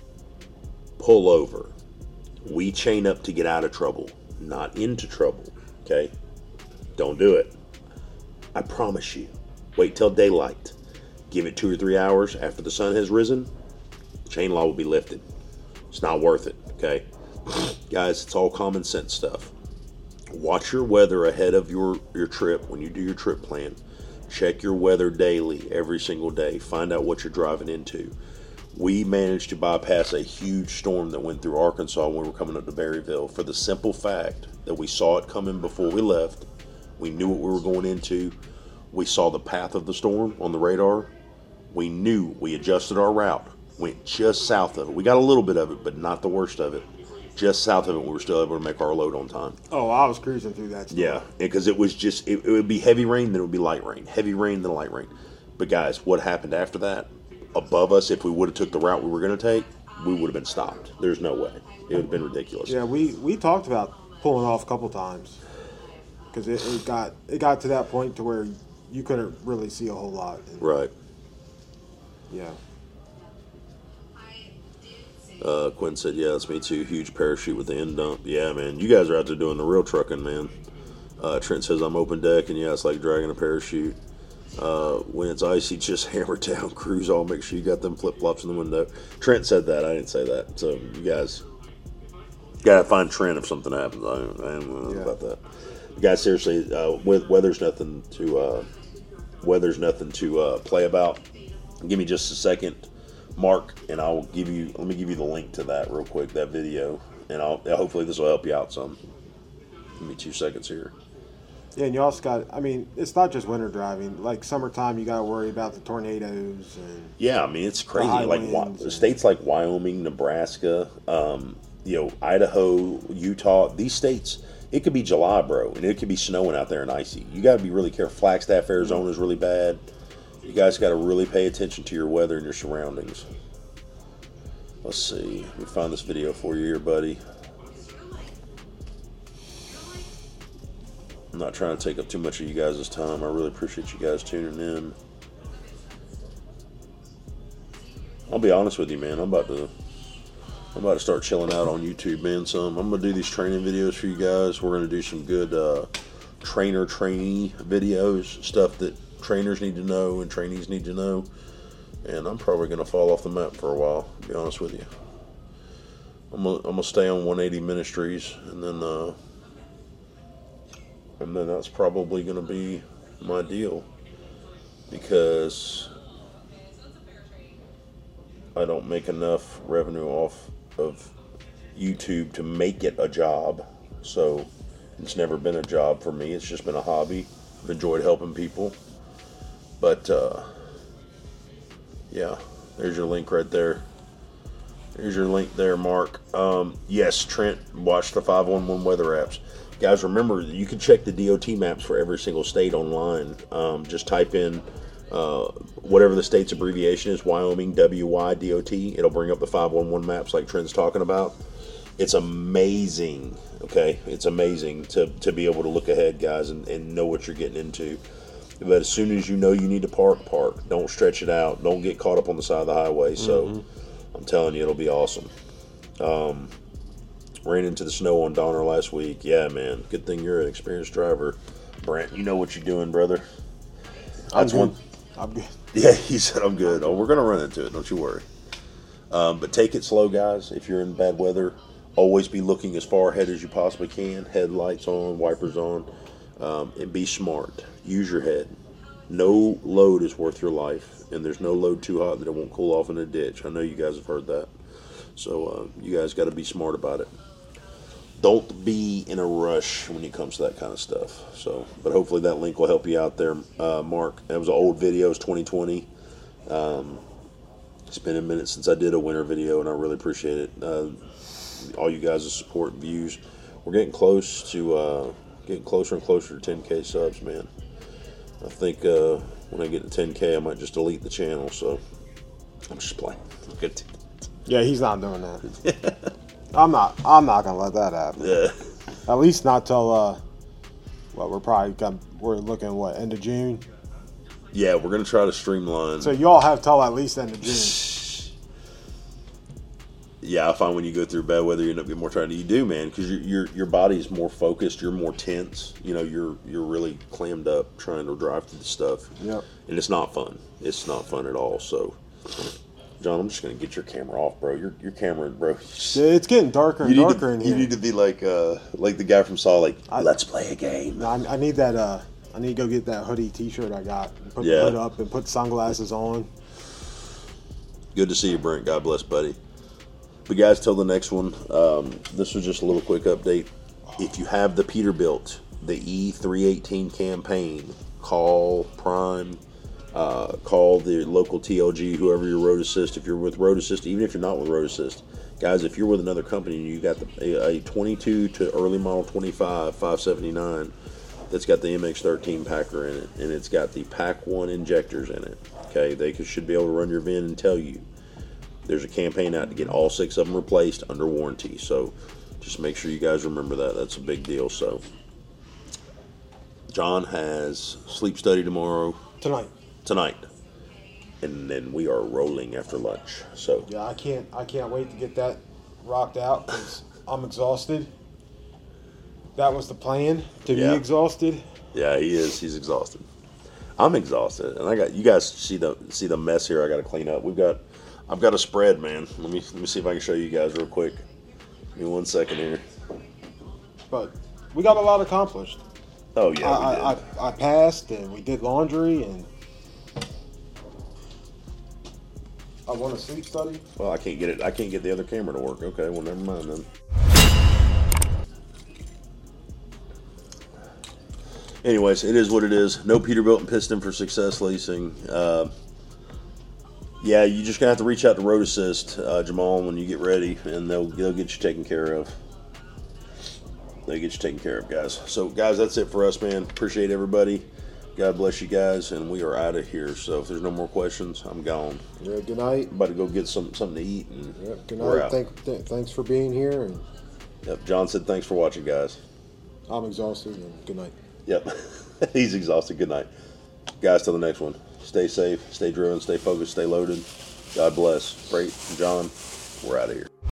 S1: pull over. We chain up to get out of trouble, not into trouble, okay? Don't do it. I promise you. Wait till daylight. Give it two or three hours after the sun has risen. Chain law will be lifted. It's not worth it, okay? Guys, it's all common sense stuff. Watch your weather ahead of your, your trip when you do your trip plan. Check your weather daily, every single day. Find out what you're driving into. We managed to bypass a huge storm that went through Arkansas when we were coming up to Berryville for the simple fact that we saw it coming before we left. We knew what we were going into. We saw the path of the storm on the radar. We knew. We adjusted our route. Went just south of it. We got a little bit of it, but not the worst of it. Just south of it, we were still able to make our load on time.
S2: Oh, I was cruising through that stuff.
S1: Yeah, because it was just, it, it would be heavy rain, then it would be light rain. Heavy rain, then light rain. But guys, what happened after that? Above us, if we would have took the route we were going to take, we would have been stopped. There's no way. It would have been ridiculous.
S2: Yeah, we, we talked about pulling off a couple times. Because it, it got it got to that point to where you couldn't really see a whole lot. And,
S1: Right.
S2: Yeah.
S1: Uh, Quinn said, yeah, that's me too. Huge parachute with the end dump. Yeah, man. You guys are out there doing the real trucking, man. Uh, Trent says, I'm open deck, and yeah, it's like dragging a parachute. Uh, when it's icy, just hammer down, cruise all, make sure you got them flip-flops in the window. Trent said that. I didn't say that. So, you guys got to find Trent if something happens. I don't, I don't know
S2: Yeah.
S1: about that. Guys, seriously, uh, with weather's nothing to uh, weather's nothing to uh, play about. Give me just a second, Mark, and I'll give you. Let me give you the link to that real quick, that video, and I'll hopefully this will help you out some. Give me two seconds here.
S2: Yeah, and you also got, I mean, it's not just winter driving. Like summertime, you got to worry about the tornadoes. And
S1: Yeah, I mean it's crazy.
S2: high
S1: Like Wy-
S2: winds and-
S1: states like Wyoming, Nebraska, um, you know, Idaho, Utah. These states. It could be July, bro, and it could be snowing out there and icy. You got to be really careful. Flagstaff, Arizona is really bad. You guys got to really pay attention to your weather and your surroundings. Let's see. Let me find this video for you here, buddy. I'm not trying to take up too much of you guys' time. I really appreciate you guys tuning in. I'll be honest with you, man. I'm about to... I'm about to start chilling out on YouTube, man. Some I'm gonna do these training videos for you guys. We're gonna do some good uh, trainer trainee videos, stuff that trainers need to know and trainees need to know. And I'm probably gonna fall off the map for a while. To be honest with you, I'm gonna, I'm gonna stay on one eighty Ministries, and then uh, and then that's probably gonna be my deal because I don't make enough revenue off of YouTube to make it a job. So it's never been a job for me. It's just been a hobby. I've enjoyed helping people. But uh, yeah, there's your link right there. There's your link there, Mark. Um, yes, Trent, watch the five one one weather apps. Guys, remember, you can check the D O T maps for every single state online. Um, just type in Uh, whatever the state's abbreviation is, Wyoming, W Y D O T, it'll bring up the five one one maps like Trent's talking about. It's amazing, okay? It's amazing to, to be able to look ahead, guys, and, and know what you're getting into. But as soon as you know you need to park, park. Don't stretch it out. Don't get caught up on the side of the highway. So mm-hmm. I'm telling you, it'll be awesome. Um, ran into the snow on Donner last week. Yeah, man. Good thing you're an experienced driver, Brent. You know what you're doing, brother. That's
S2: I'm
S1: one.
S2: good. I'm good.
S1: Yeah, he said I'm good. Oh, we're gonna run into it. Don't you worry. Um, but take it slow, guys. If you're in bad weather, always be looking as far ahead as you possibly can. Headlights on, wipers on, um, and be smart. Use your head. No load is worth your life, and there's no load too hot that it won't cool off in a ditch. I know you guys have heard that. So uh, you guys got to be smart about it. Don't be in a rush when it comes to that kind of stuff. So, but hopefully that link will help you out there, uh, Mark. That was an old video. It's twenty twenty. Um, it's been a minute since I did a winter video, and I really appreciate it. Uh, all you guys' support and views. We're getting close to uh, getting closer and closer to ten K subs, man. I think uh, when I get to ten K, I might just delete the channel. So I'm just playing. Good.
S2: Yeah, he's not doing that. I'm not. I'm not gonna let that happen.
S1: Yeah.
S2: At least not till. Uh, well, we're probably got, we're looking what, end of June.
S1: Yeah, we're gonna try to streamline.
S2: So you all have till at least end of June.
S1: Yeah, I find when you go through bad weather, you end up getting more tired. You do, man, because your your your body's more focused. You're more tense. You know, you're you're really clammed up trying to drive through the stuff.
S2: Yep.
S1: And it's not fun. It's not fun at all. So, John, I'm just gonna get your camera off, bro. Your your camera, bro.
S2: It's getting darker and
S1: You need,
S2: darker
S1: to,
S2: in
S1: you
S2: here.
S1: need to be like uh like the guy from Saw, like
S2: I-
S1: let's play a game.
S2: No, I, I need that. Uh, I need to go get that hoodie T-shirt I got. And put
S1: Yeah.
S2: the hood up and put sunglasses on.
S1: Good to see you, Brent. God bless, buddy. But guys, till the next one. Um, this was just a little quick update. If you have the Peterbilt, the E three eighteen campaign, call Prime, uh, call the local T L G, whoever your Road Assist. If you're with Road Assist, even if you're not with Road Assist, guys, if you're with another company and you got the, a, a twenty-two to early model twenty-five five seventy-nine that's got the M X thirteen Packer in it, and it's got the Pack one injectors in it. Okay, they could, should be able to run your V I N and tell you. There's a campaign out to get all six of them replaced under warranty. So just make sure you guys remember that. That's a big deal. So John has sleep study tomorrow,
S2: Tonight.
S1: tonight, and then we are rolling after lunch. So
S2: Yeah, I can't. I can't wait to get that rocked out because I'm exhausted. That was the plan, to
S1: Yeah.
S2: be exhausted.
S1: yeah, he is. He's exhausted. I'm exhausted, and I got you guys see the see the mess here. I got to clean up. We've got. I've got a spread, man. Let me let me see if I can show you guys real quick. Give me one second here.
S2: But we got a lot accomplished.
S1: Oh yeah,
S2: I,
S1: we
S2: I,
S1: did.
S2: I, I passed, and we did laundry, and I won a sleep study.
S1: Well, I can't get it. I can't get the other camera to work. Okay, well, never mind then. Anyways, it is what it is. No Peterbilt and piston for Success Leasing. Uh, yeah, you just gonna have to reach out to Road Assist, uh, Jamal, when you get ready, and they'll they'll get you taken care of. They get you taken care of, guys. So, guys, that's it for us, man. Appreciate everybody. God bless you guys, and we are out of here. So, if there's no more questions, I'm gone.
S2: Yeah, good night.
S1: About to go get some something to eat, and
S2: Yep, good
S1: we're
S2: night.
S1: out.
S2: Thank, th- thanks for being here, and
S1: Yep. John said thanks for watching, guys.
S2: I'm exhausted, and good night.
S1: Yep. He's exhausted. Good night. Guys, till the next one. Stay safe, stay driven, stay focused, stay loaded. God bless. Freight, John, we're out of here.